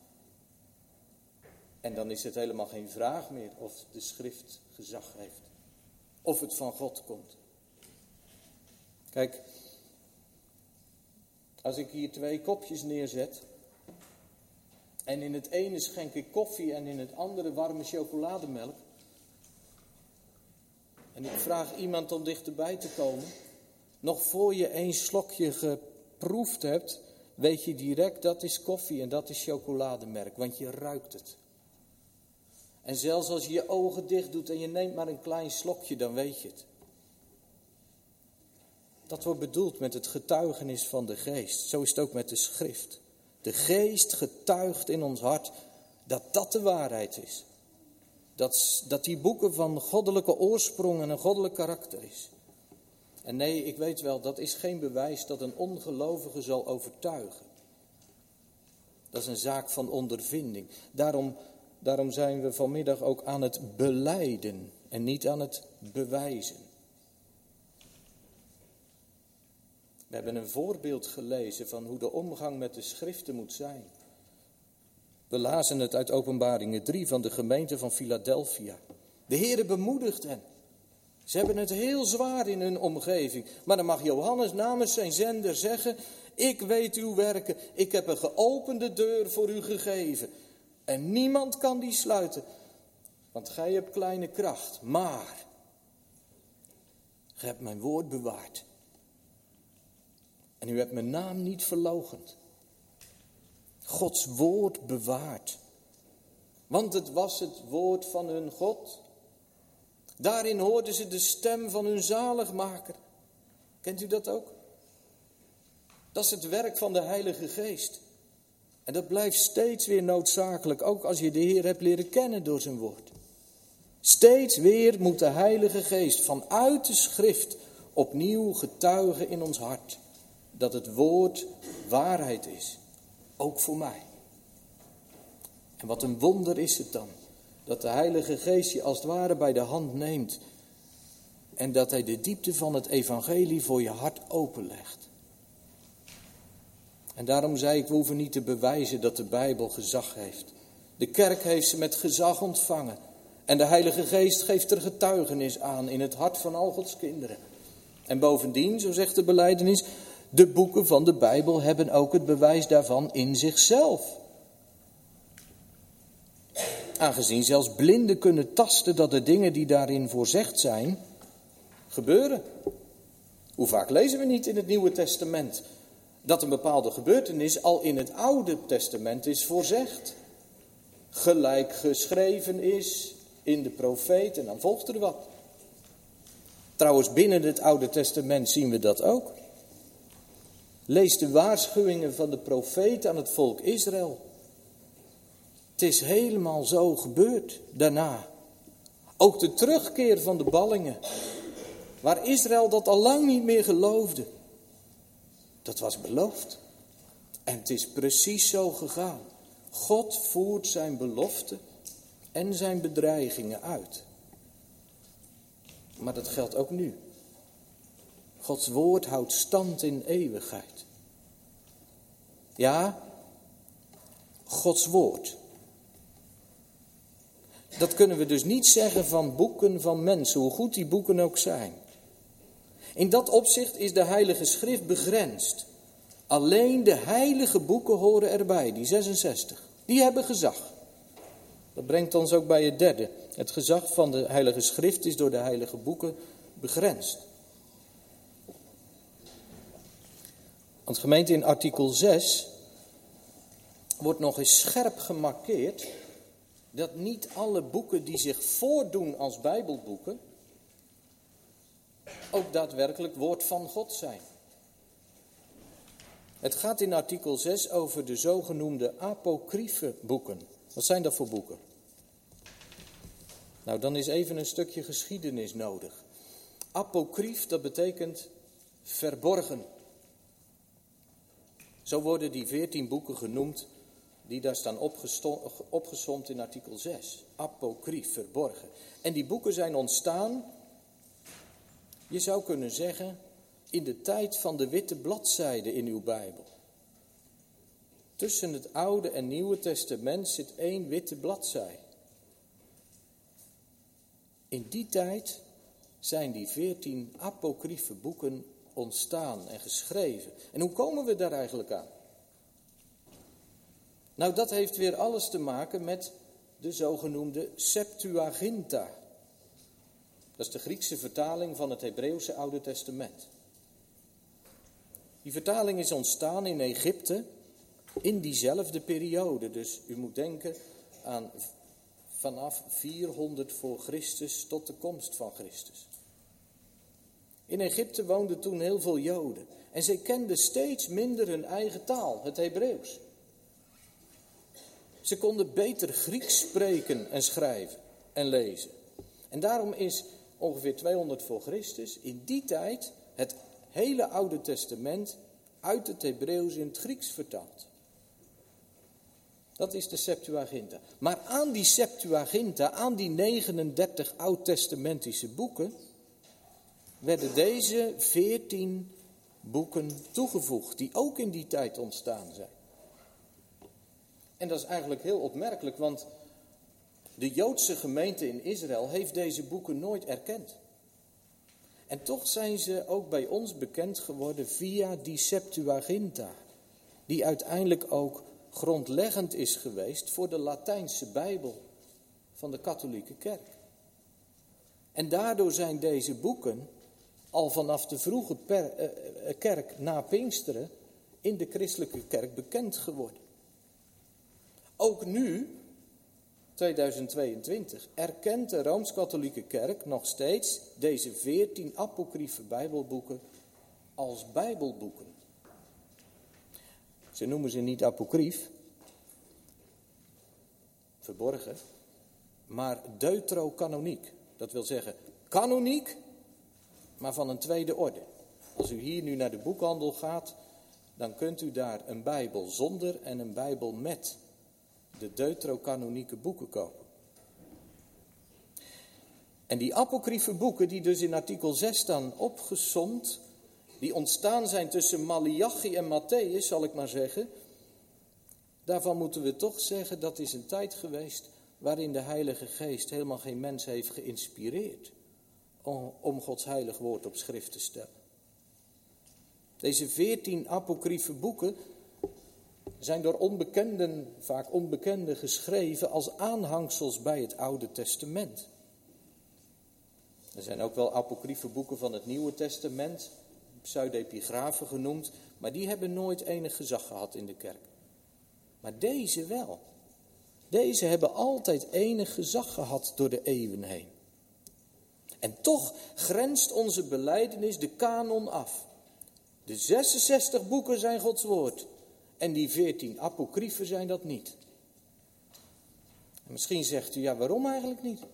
En dan is het helemaal geen vraag meer of de schrift gezag heeft. Of het van God komt. Kijk, als ik hier 2 kopjes neerzet. En in het ene schenk ik koffie en in het andere warme chocolademelk. En ik vraag iemand om dichterbij te komen. Nog voor je 1 slokje geproefd hebt, weet je direct dat is koffie en dat is chocolademelk. Want je ruikt het. En zelfs als je je ogen dicht doet en je neemt maar een klein slokje, dan weet je het. Dat wordt bedoeld met het getuigenis van de Geest. Zo is het ook met de schrift. De Geest getuigt in ons hart dat dat de waarheid is. Dat die boeken van goddelijke oorsprong en een goddelijk karakter is. En nee, ik weet wel, dat is geen bewijs dat een ongelovige zal overtuigen. Dat is een zaak van ondervinding. Daarom zijn we vanmiddag ook aan het belijden en niet aan het bewijzen. We hebben een voorbeeld gelezen van hoe de omgang met de schriften moet zijn. We lazen het uit Openbaringen 3 van de gemeente van Philadelphia. De Heere bemoedigt hen. Ze hebben het heel zwaar in hun omgeving. Maar dan mag Johannes namens zijn zender zeggen: ik weet uw werken. Ik heb een geopende deur voor u gegeven. En niemand kan die sluiten, want gij hebt kleine kracht. Maar gij hebt mijn woord bewaard. En u hebt mijn naam niet verloochend. Gods woord bewaard. Want het was het woord van hun God. Daarin hoorden ze de stem van hun zaligmaker. Kent u dat ook? Dat is het werk van de Heilige Geest. En dat blijft steeds weer noodzakelijk, ook als je de Heer hebt leren kennen door zijn woord. Steeds weer moet de Heilige Geest vanuit de Schrift opnieuw getuigen in ons hart dat het woord waarheid is, ook voor mij. En wat een wonder is het dan, dat de Heilige Geest je als het ware bij de hand neemt en dat hij de diepte van het evangelie voor je hart openlegt. En daarom zei ik, we hoeven niet te bewijzen dat de Bijbel gezag heeft. De kerk heeft ze met gezag ontvangen. En de Heilige Geest geeft er getuigenis aan in het hart van al Gods kinderen. En bovendien, zo zegt de belijdenis, de boeken van de Bijbel hebben ook het bewijs daarvan in zichzelf. Aangezien zelfs blinden kunnen tasten dat de dingen die daarin voorzegd zijn, gebeuren. Hoe vaak lezen we niet in het Nieuwe Testament dat een bepaalde gebeurtenis al in het Oude Testament is voorzegd. Gelijk geschreven is in de profeet en dan volgt er wat. Trouwens, binnen het Oude Testament zien we dat ook. Lees de waarschuwingen van de profeet aan het volk Israël. Het is helemaal zo gebeurd daarna. Ook de terugkeer van de ballingen, waar Israël dat al lang niet meer geloofde. Dat was beloofd. En het is precies zo gegaan. God voert zijn beloften en zijn bedreigingen uit. Maar dat geldt ook nu. Gods woord houdt stand in eeuwigheid. Ja, Gods woord. Dat kunnen we dus niet zeggen van boeken van mensen, hoe goed die boeken ook zijn. In dat opzicht is de Heilige Schrift begrensd. Alleen de heilige boeken horen erbij, die 66. Die hebben gezag. Dat brengt ons ook bij het derde. Het gezag van de Heilige Schrift is door de heilige boeken begrensd. Want gemeente, in artikel 6 wordt nog eens scherp gemarkeerd dat niet alle boeken die zich voordoen als Bijbelboeken ook daadwerkelijk woord van God zijn. Het gaat in artikel 6 over de zogenoemde apocryfe boeken. Wat zijn dat voor boeken? Nou, dan is even een stukje geschiedenis nodig. Apocryf, dat betekent verborgen. Zo worden die 14 boeken genoemd die daar staan opgesomd in artikel 6. Apocryf, verborgen. En die boeken zijn ontstaan, je zou kunnen zeggen, in de tijd van de witte bladzijde in uw Bijbel. Tussen het Oude en Nieuwe Testament zit 1 witte bladzij. In die tijd zijn die 14 apocryfe boeken ontstaan en geschreven. En hoe komen we daar eigenlijk aan? Nou, dat heeft weer alles te maken met de zogenoemde Septuaginta. Dat is de Griekse vertaling van het Hebreeuwse Oude Testament. Die vertaling is ontstaan in Egypte in diezelfde periode. Dus u moet denken aan vanaf 400 voor Christus tot de komst van Christus. In Egypte woonden toen heel veel Joden. En zij kenden steeds minder hun eigen taal, het Hebreeuws. Ze konden beter Grieks spreken en schrijven en lezen. En daarom is ongeveer 200 voor Christus in die tijd het hele Oude Testament uit het Hebreeuws in het Grieks vertaald. Dat is de Septuaginta. Maar aan die Septuaginta, aan die 39 oud-testamentische boeken, werden deze 14 boeken toegevoegd, die ook in die tijd ontstaan zijn. En dat is eigenlijk heel opmerkelijk, want de Joodse gemeente in Israël heeft deze boeken nooit erkend. En toch zijn ze ook bij ons bekend geworden via die Septuaginta, die uiteindelijk ook grondleggend is geweest voor de Latijnse Bijbel van de katholieke kerk. En daardoor zijn deze boeken al vanaf de vroege kerk na Pinksteren in de christelijke kerk bekend geworden. Ook nu, 2022, erkent de Rooms-Katholieke Kerk nog steeds deze 14 apocryfe Bijbelboeken als Bijbelboeken. Ze noemen ze niet apocryf, verborgen, maar deuterocanoniek. Dat wil zeggen kanoniek, maar van een tweede orde. Als u hier nu naar de boekhandel gaat, dan kunt u daar een Bijbel zonder en een Bijbel met de deuterocanonieke boeken kopen. En die apocryfe boeken die dus in artikel 6 staan opgesomd, die ontstaan zijn tussen Maleachi en Mattheüs, zal ik maar zeggen. Daarvan moeten we toch zeggen, dat is een tijd geweest waarin de Heilige Geest helemaal geen mens heeft geïnspireerd om Gods heilig woord op schrift te stellen. Deze 14 apocryfe boeken zijn door onbekenden, vaak onbekenden, geschreven als aanhangsels bij het Oude Testament. Er zijn ook wel apocryfe boeken van het Nieuwe Testament, pseudepigrafen genoemd, maar die hebben nooit enig gezag gehad in de kerk. Maar deze wel. Deze hebben altijd enig gezag gehad door de eeuwen heen. En toch grenst onze belijdenis de kanon af. De 66 boeken zijn Gods woord en die 14 apocryfen zijn dat niet. En misschien zegt u, ja, waarom eigenlijk niet?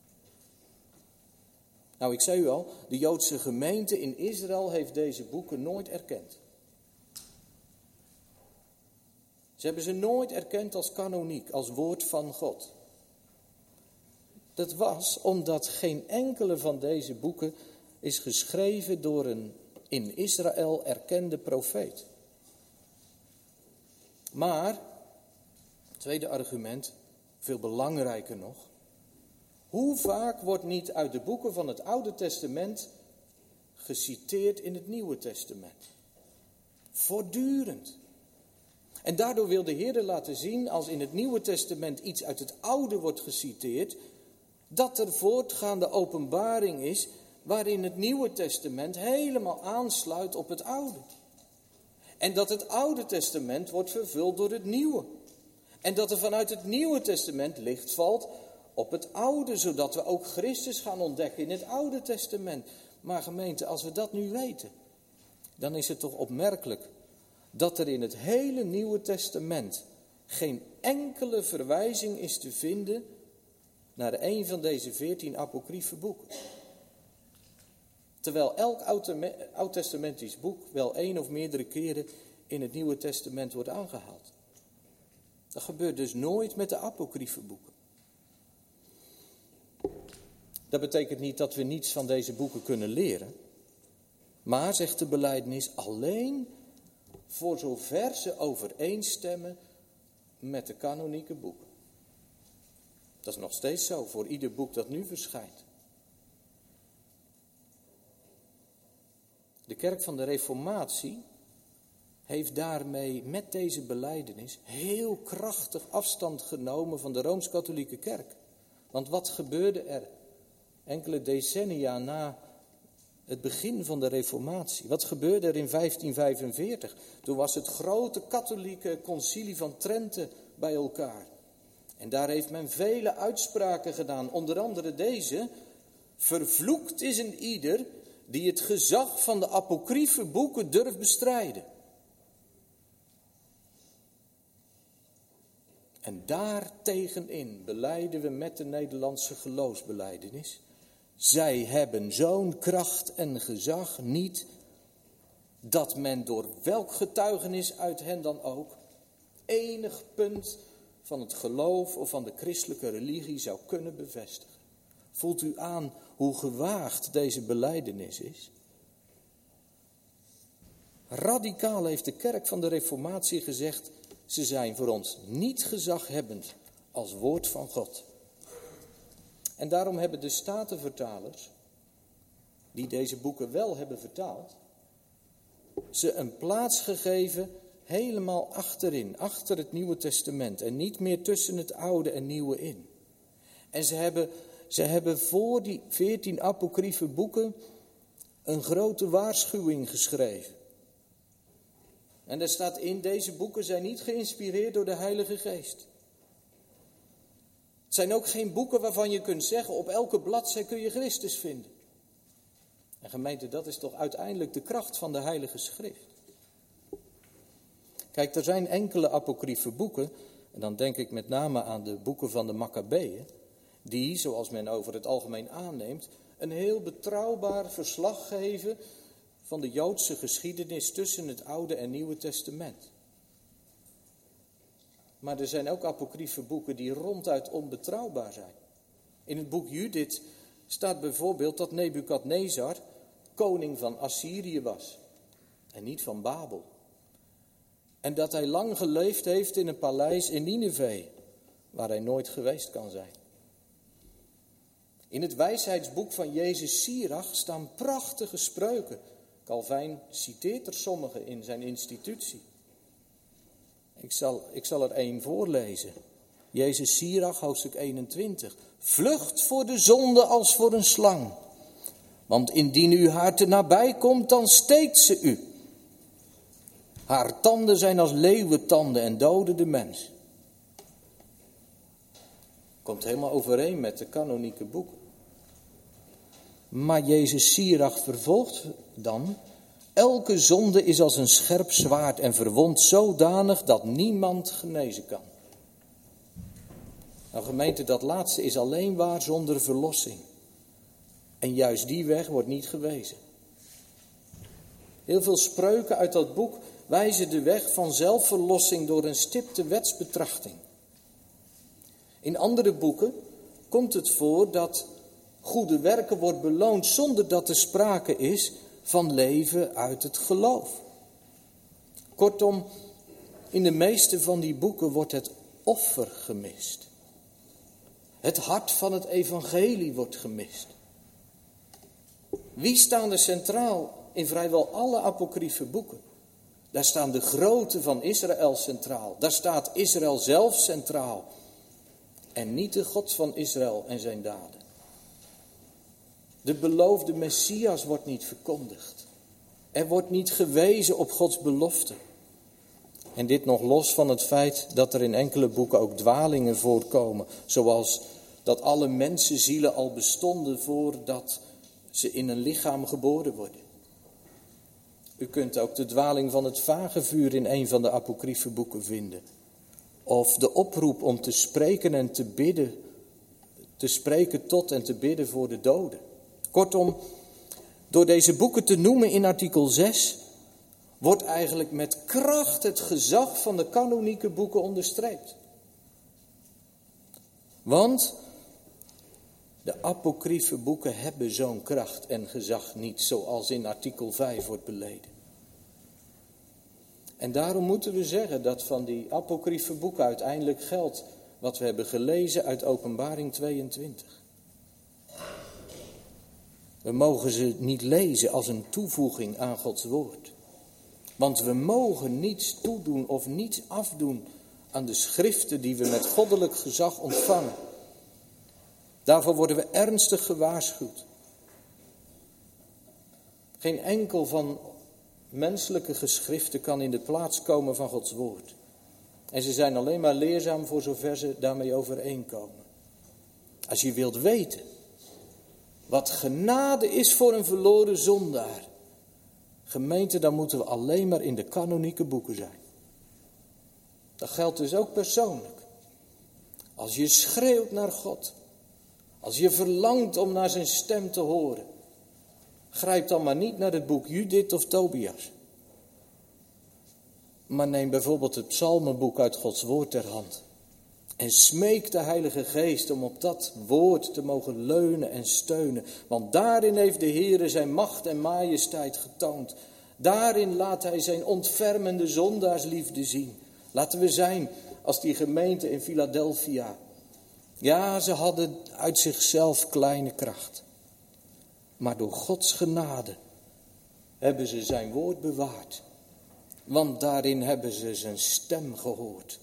Nou, ik zei u al, de Joodse gemeente in Israël heeft deze boeken nooit erkend. Ze hebben ze nooit erkend als kanoniek, als woord van God. Dat was omdat geen enkele van deze boeken is geschreven door een in Israël erkende profeet. Maar, tweede argument, veel belangrijker nog. Hoe vaak wordt niet uit de boeken van het Oude Testament geciteerd in het Nieuwe Testament? Voortdurend. En daardoor wil de Heer laten zien, als in het Nieuwe Testament iets uit het Oude wordt geciteerd, dat er voortgaande openbaring is waarin het Nieuwe Testament helemaal aansluit op het Oude. En dat het Oude Testament wordt vervuld door het Nieuwe. En dat er vanuit het Nieuwe Testament licht valt op het Oude, zodat we ook Christus gaan ontdekken in het Oude Testament. Maar gemeente, als we dat nu weten, dan is het toch opmerkelijk dat er in het hele Nieuwe Testament geen enkele verwijzing is te vinden naar een van deze 14 apocryfe boeken. Terwijl elk oud-testamentisch boek wel 1 of meerdere keren in het Nieuwe Testament wordt aangehaald. Dat gebeurt dus nooit met de apocryfe boeken. Dat betekent niet dat we niets van deze boeken kunnen leren. Maar, zegt de belijdenis, alleen voor zover ze overeenstemmen met de kanonieke boeken. Dat is nog steeds zo voor ieder boek dat nu verschijnt. De kerk van de Reformatie heeft daarmee met deze belijdenis heel krachtig afstand genomen van de Rooms-Katholieke kerk. Want wat gebeurde er enkele decennia na het begin van de Reformatie? Wat gebeurde er in 1545? Toen was het grote katholieke concilie van Trente bij elkaar. En daar heeft men vele uitspraken gedaan, onder andere deze: vervloekt is een ieder die het gezag van de apocryfe boeken durft bestrijden. En daartegenin belijden we met de Nederlandse geloofsbelijdenis: zij hebben zo'n kracht en gezag niet, dat men door welk getuigenis uit hen dan ook enig punt van het geloof of van de christelijke religie zou kunnen bevestigen. Voelt u aan hoe gewaagd deze belijdenis is? Radicaal heeft de kerk van de Reformatie gezegd: ze zijn voor ons niet gezaghebbend als woord van God. En daarom hebben de Statenvertalers, die deze boeken wel hebben vertaald, ze een plaats gegeven helemaal achterin, achter het Nieuwe Testament en niet meer tussen het Oude en Nieuwe in. En ze hebben voor die 14 apocryfe boeken een grote waarschuwing geschreven. En daar staat in, deze boeken zijn niet geïnspireerd door de Heilige Geest. Het zijn ook geen boeken waarvan je kunt zeggen, op elke bladzij kun je Christus vinden. En gemeente, dat is toch uiteindelijk de kracht van de Heilige Schrift. Kijk, er zijn enkele apocryfe boeken, en dan denk ik met name aan de boeken van de Makkabeeën, die, zoals men over het algemeen aanneemt, een heel betrouwbaar verslag geven van de Joodse geschiedenis tussen het Oude en Nieuwe Testament. Maar er zijn ook apocryfe boeken die ronduit onbetrouwbaar zijn. In het boek Judith staat bijvoorbeeld dat Nebukadnezar koning van Assyrië was en niet van Babel. En dat hij lang geleefd heeft in een paleis in Nineve, waar hij nooit geweest kan zijn. In het wijsheidsboek van Jezus Sirach staan prachtige spreuken. Calvijn citeert er sommige in zijn institutie. Ik zal er één voorlezen. Jezus Sirach, hoofdstuk 21. Vlucht voor de zonde als voor een slang. Want indien u haar te nabij komt, dan steekt ze u. Haar tanden zijn als leeuwentanden en doden de mens. Komt helemaal overeen met de kanonieke boeken. Maar Jezus Sirach vervolgt dan: elke zonde is als een scherp zwaard en verwondt zodanig dat niemand genezen kan. Nou gemeente, dat laatste is alleen waar zonder verlossing. En juist die weg wordt niet gewezen. Heel veel spreuken uit dat boek wijzen de weg van zelfverlossing door een stipte wetsbetrachting. In andere boeken komt het voor dat goede werken wordt beloond zonder dat er sprake is van leven uit het geloof. Kortom, in de meeste van die boeken wordt het offer gemist. Het hart van het evangelie wordt gemist. Wie staan er centraal in vrijwel alle apocryfe boeken? Daar staan de groten van Israël centraal. Daar staat Israël zelf centraal. En niet de God van Israël en zijn daden. De beloofde Messias wordt niet verkondigd. Er wordt niet gewezen op Gods belofte. En dit nog los van het feit dat er in enkele boeken ook dwalingen voorkomen. Zoals dat alle mensenzielen al bestonden voordat ze in een lichaam geboren worden. U kunt ook de dwaling van het vagevuur in een van de apocryfe boeken vinden. Of de oproep om te spreken en te bidden. Te spreken tot en te bidden voor de doden. Kortom, door deze boeken te noemen in artikel 6... wordt eigenlijk met kracht het gezag van de kanonieke boeken onderstreept. Want de apocryfe boeken hebben zo'n kracht en gezag niet, zoals in artikel 5 wordt beleden. En daarom moeten we zeggen dat van die apocryfe boeken uiteindelijk geldt wat we hebben gelezen uit Openbaring 22. We mogen ze niet lezen als een toevoeging aan Gods woord. Want we mogen niets toedoen of niets afdoen aan de schriften die we met goddelijk gezag ontvangen. Daarvoor worden we ernstig gewaarschuwd. Geen enkel van menselijke geschriften kan in de plaats komen van Gods woord. En ze zijn alleen maar leerzaam voor zover ze daarmee overeenkomen. Als je wilt weten wat genade is voor een verloren zondaar, gemeente, dan moeten we alleen maar in de kanonieke boeken zijn. Dat geldt dus ook persoonlijk. Als je schreeuwt naar God, als je verlangt om naar zijn stem te horen, grijp dan maar niet naar het boek Judith of Tobias. Maar neem bijvoorbeeld het psalmenboek uit Gods woord ter hand. En smeek de Heilige Geest om op dat woord te mogen leunen en steunen. Want daarin heeft de Heere zijn macht en majesteit getoond. Daarin laat hij zijn ontfermende zondaarsliefde zien. Laten we zijn als die gemeente in Philadelphia. Ja, ze hadden uit zichzelf kleine kracht. Maar door Gods genade hebben ze zijn woord bewaard. want daarin hebben ze zijn stem gehoord.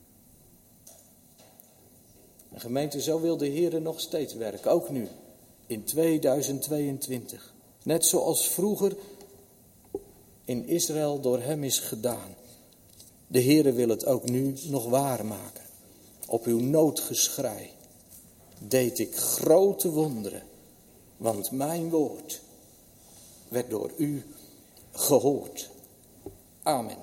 En gemeente, zo wil de Heer nog steeds werken, ook nu, in 2022. Net zoals vroeger in Israël door hem is gedaan. De Heer wil het ook nu nog waarmaken. Op uw noodgeschrei deed ik grote wonderen, want mijn woord werd door u gehoord. Amen.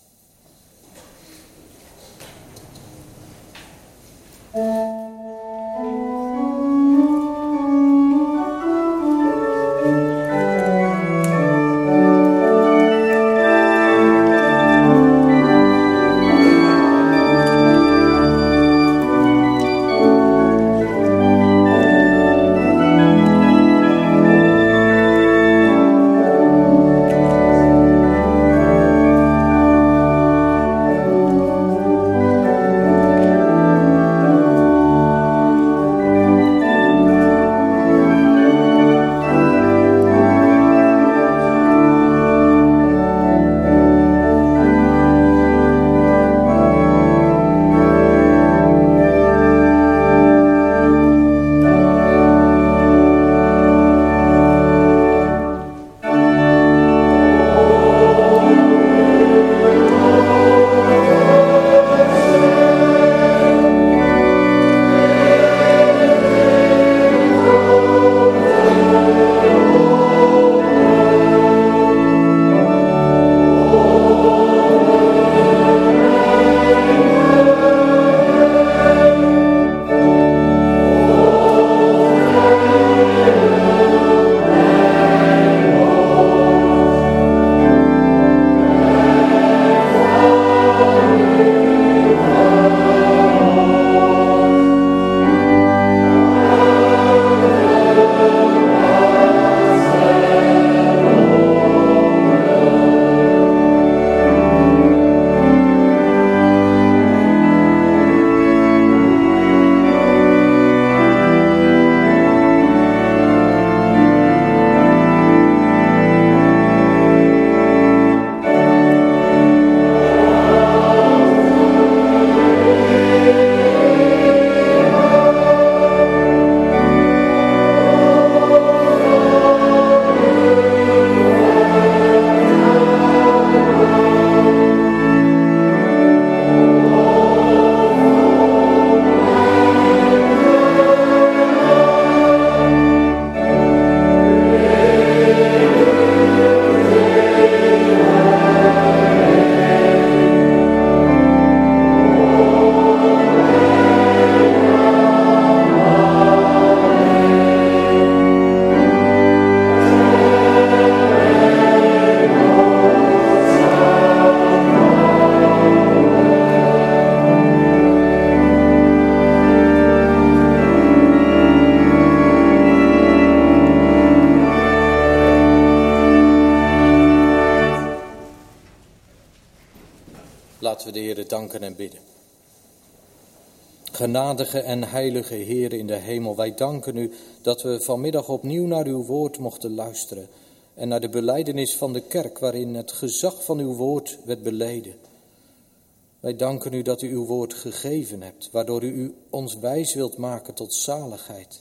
Laten we de Heere danken en bidden. Genadige en heilige Heer in de hemel, wij danken u dat we vanmiddag opnieuw naar uw woord mochten luisteren en naar de belijdenis van de kerk waarin het gezag van uw woord werd beleden. Wij danken u dat u uw woord gegeven hebt, waardoor u ons wijs wilt maken tot zaligheid.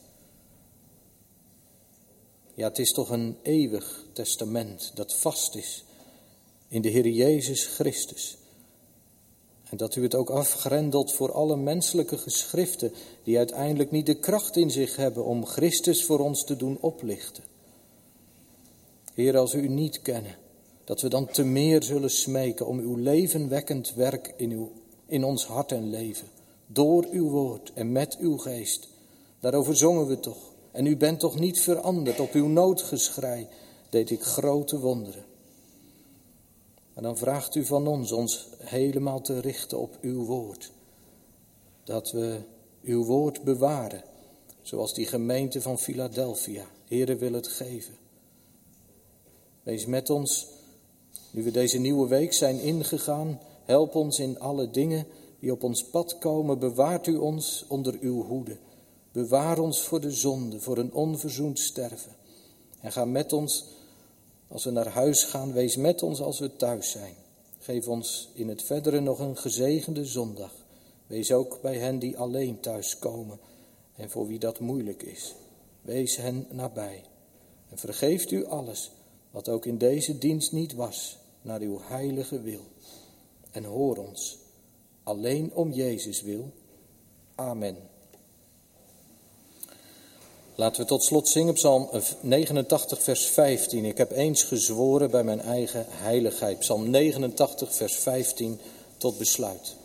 Ja, het is toch een eeuwig testament dat vast is in de Heer Jezus Christus. En dat u het ook afgrendelt voor alle menselijke geschriften die uiteindelijk niet de kracht in zich hebben om Christus voor ons te doen oplichten. Heer, als we u niet kennen, dat we dan te meer zullen smeken om uw levenwekkend werk in ons hart en leven. Door uw woord en met uw geest. Daarover zongen we toch. En u bent toch niet veranderd. Op uw noodgeschrei deed ik grote wonderen. En dan vraagt u van ons helemaal te richten op uw woord. Dat we uw woord bewaren. Zoals die gemeente van Philadelphia. Heere, wil het geven. Wees met ons, nu we deze nieuwe week zijn ingegaan. Help ons in alle dingen die op ons pad komen. Bewaart u ons onder uw hoede. Bewaar ons voor de zonde, voor een onverzoend sterven. En ga met ons als we naar huis gaan. Wees met ons als we thuis zijn. Geef ons in het verdere nog een gezegende zondag. Wees ook bij hen die alleen thuiskomen en voor wie dat moeilijk is. Wees hen nabij. En vergeeft u alles wat ook in deze dienst niet was, naar uw heilige wil. En hoor ons, alleen om Jezus wil. Amen. Laten we tot slot zingen Psalm 89 vers 15. Ik heb eens gezworen bij mijn eigen heiligheid. Psalm 89 vers 15 tot besluit.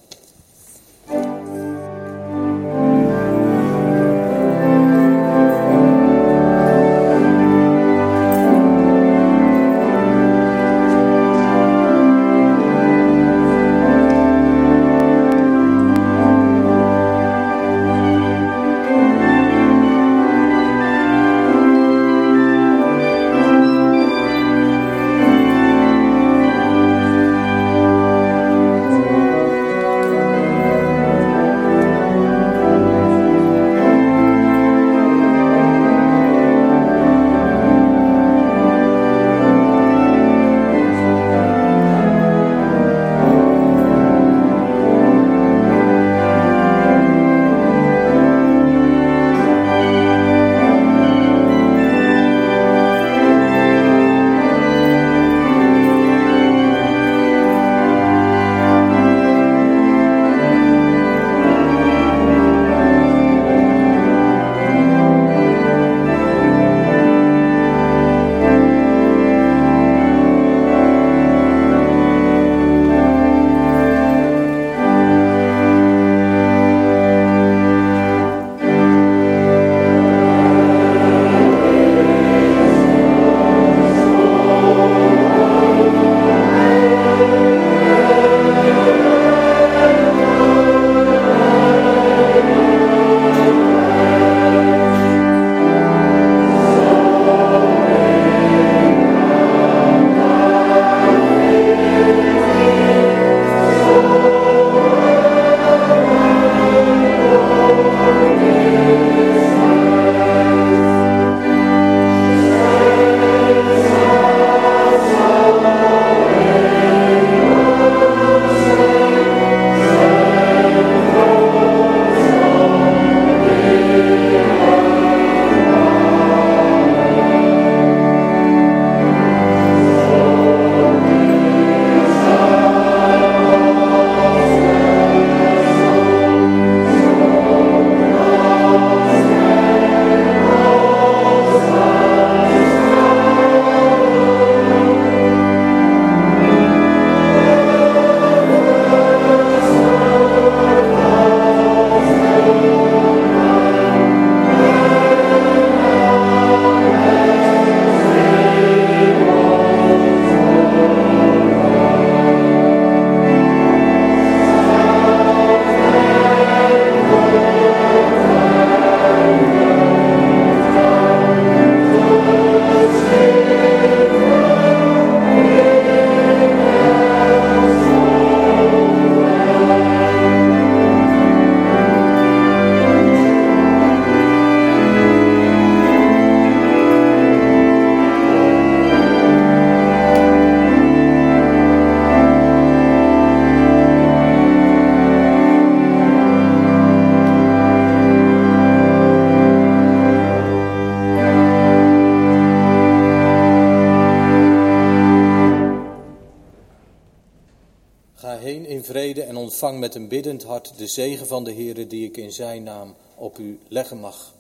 vrede en ontvang met een biddend hart de zegen van de Heere die ik in zijn naam op u leggen mag.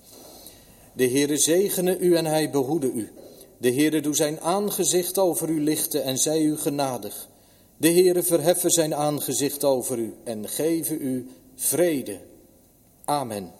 De Heere zegene u en hij behoede u. De Heere doe zijn aangezicht over u lichten en zij u genadig. De Heere verheffen zijn aangezicht over u en geven u vrede. Amen.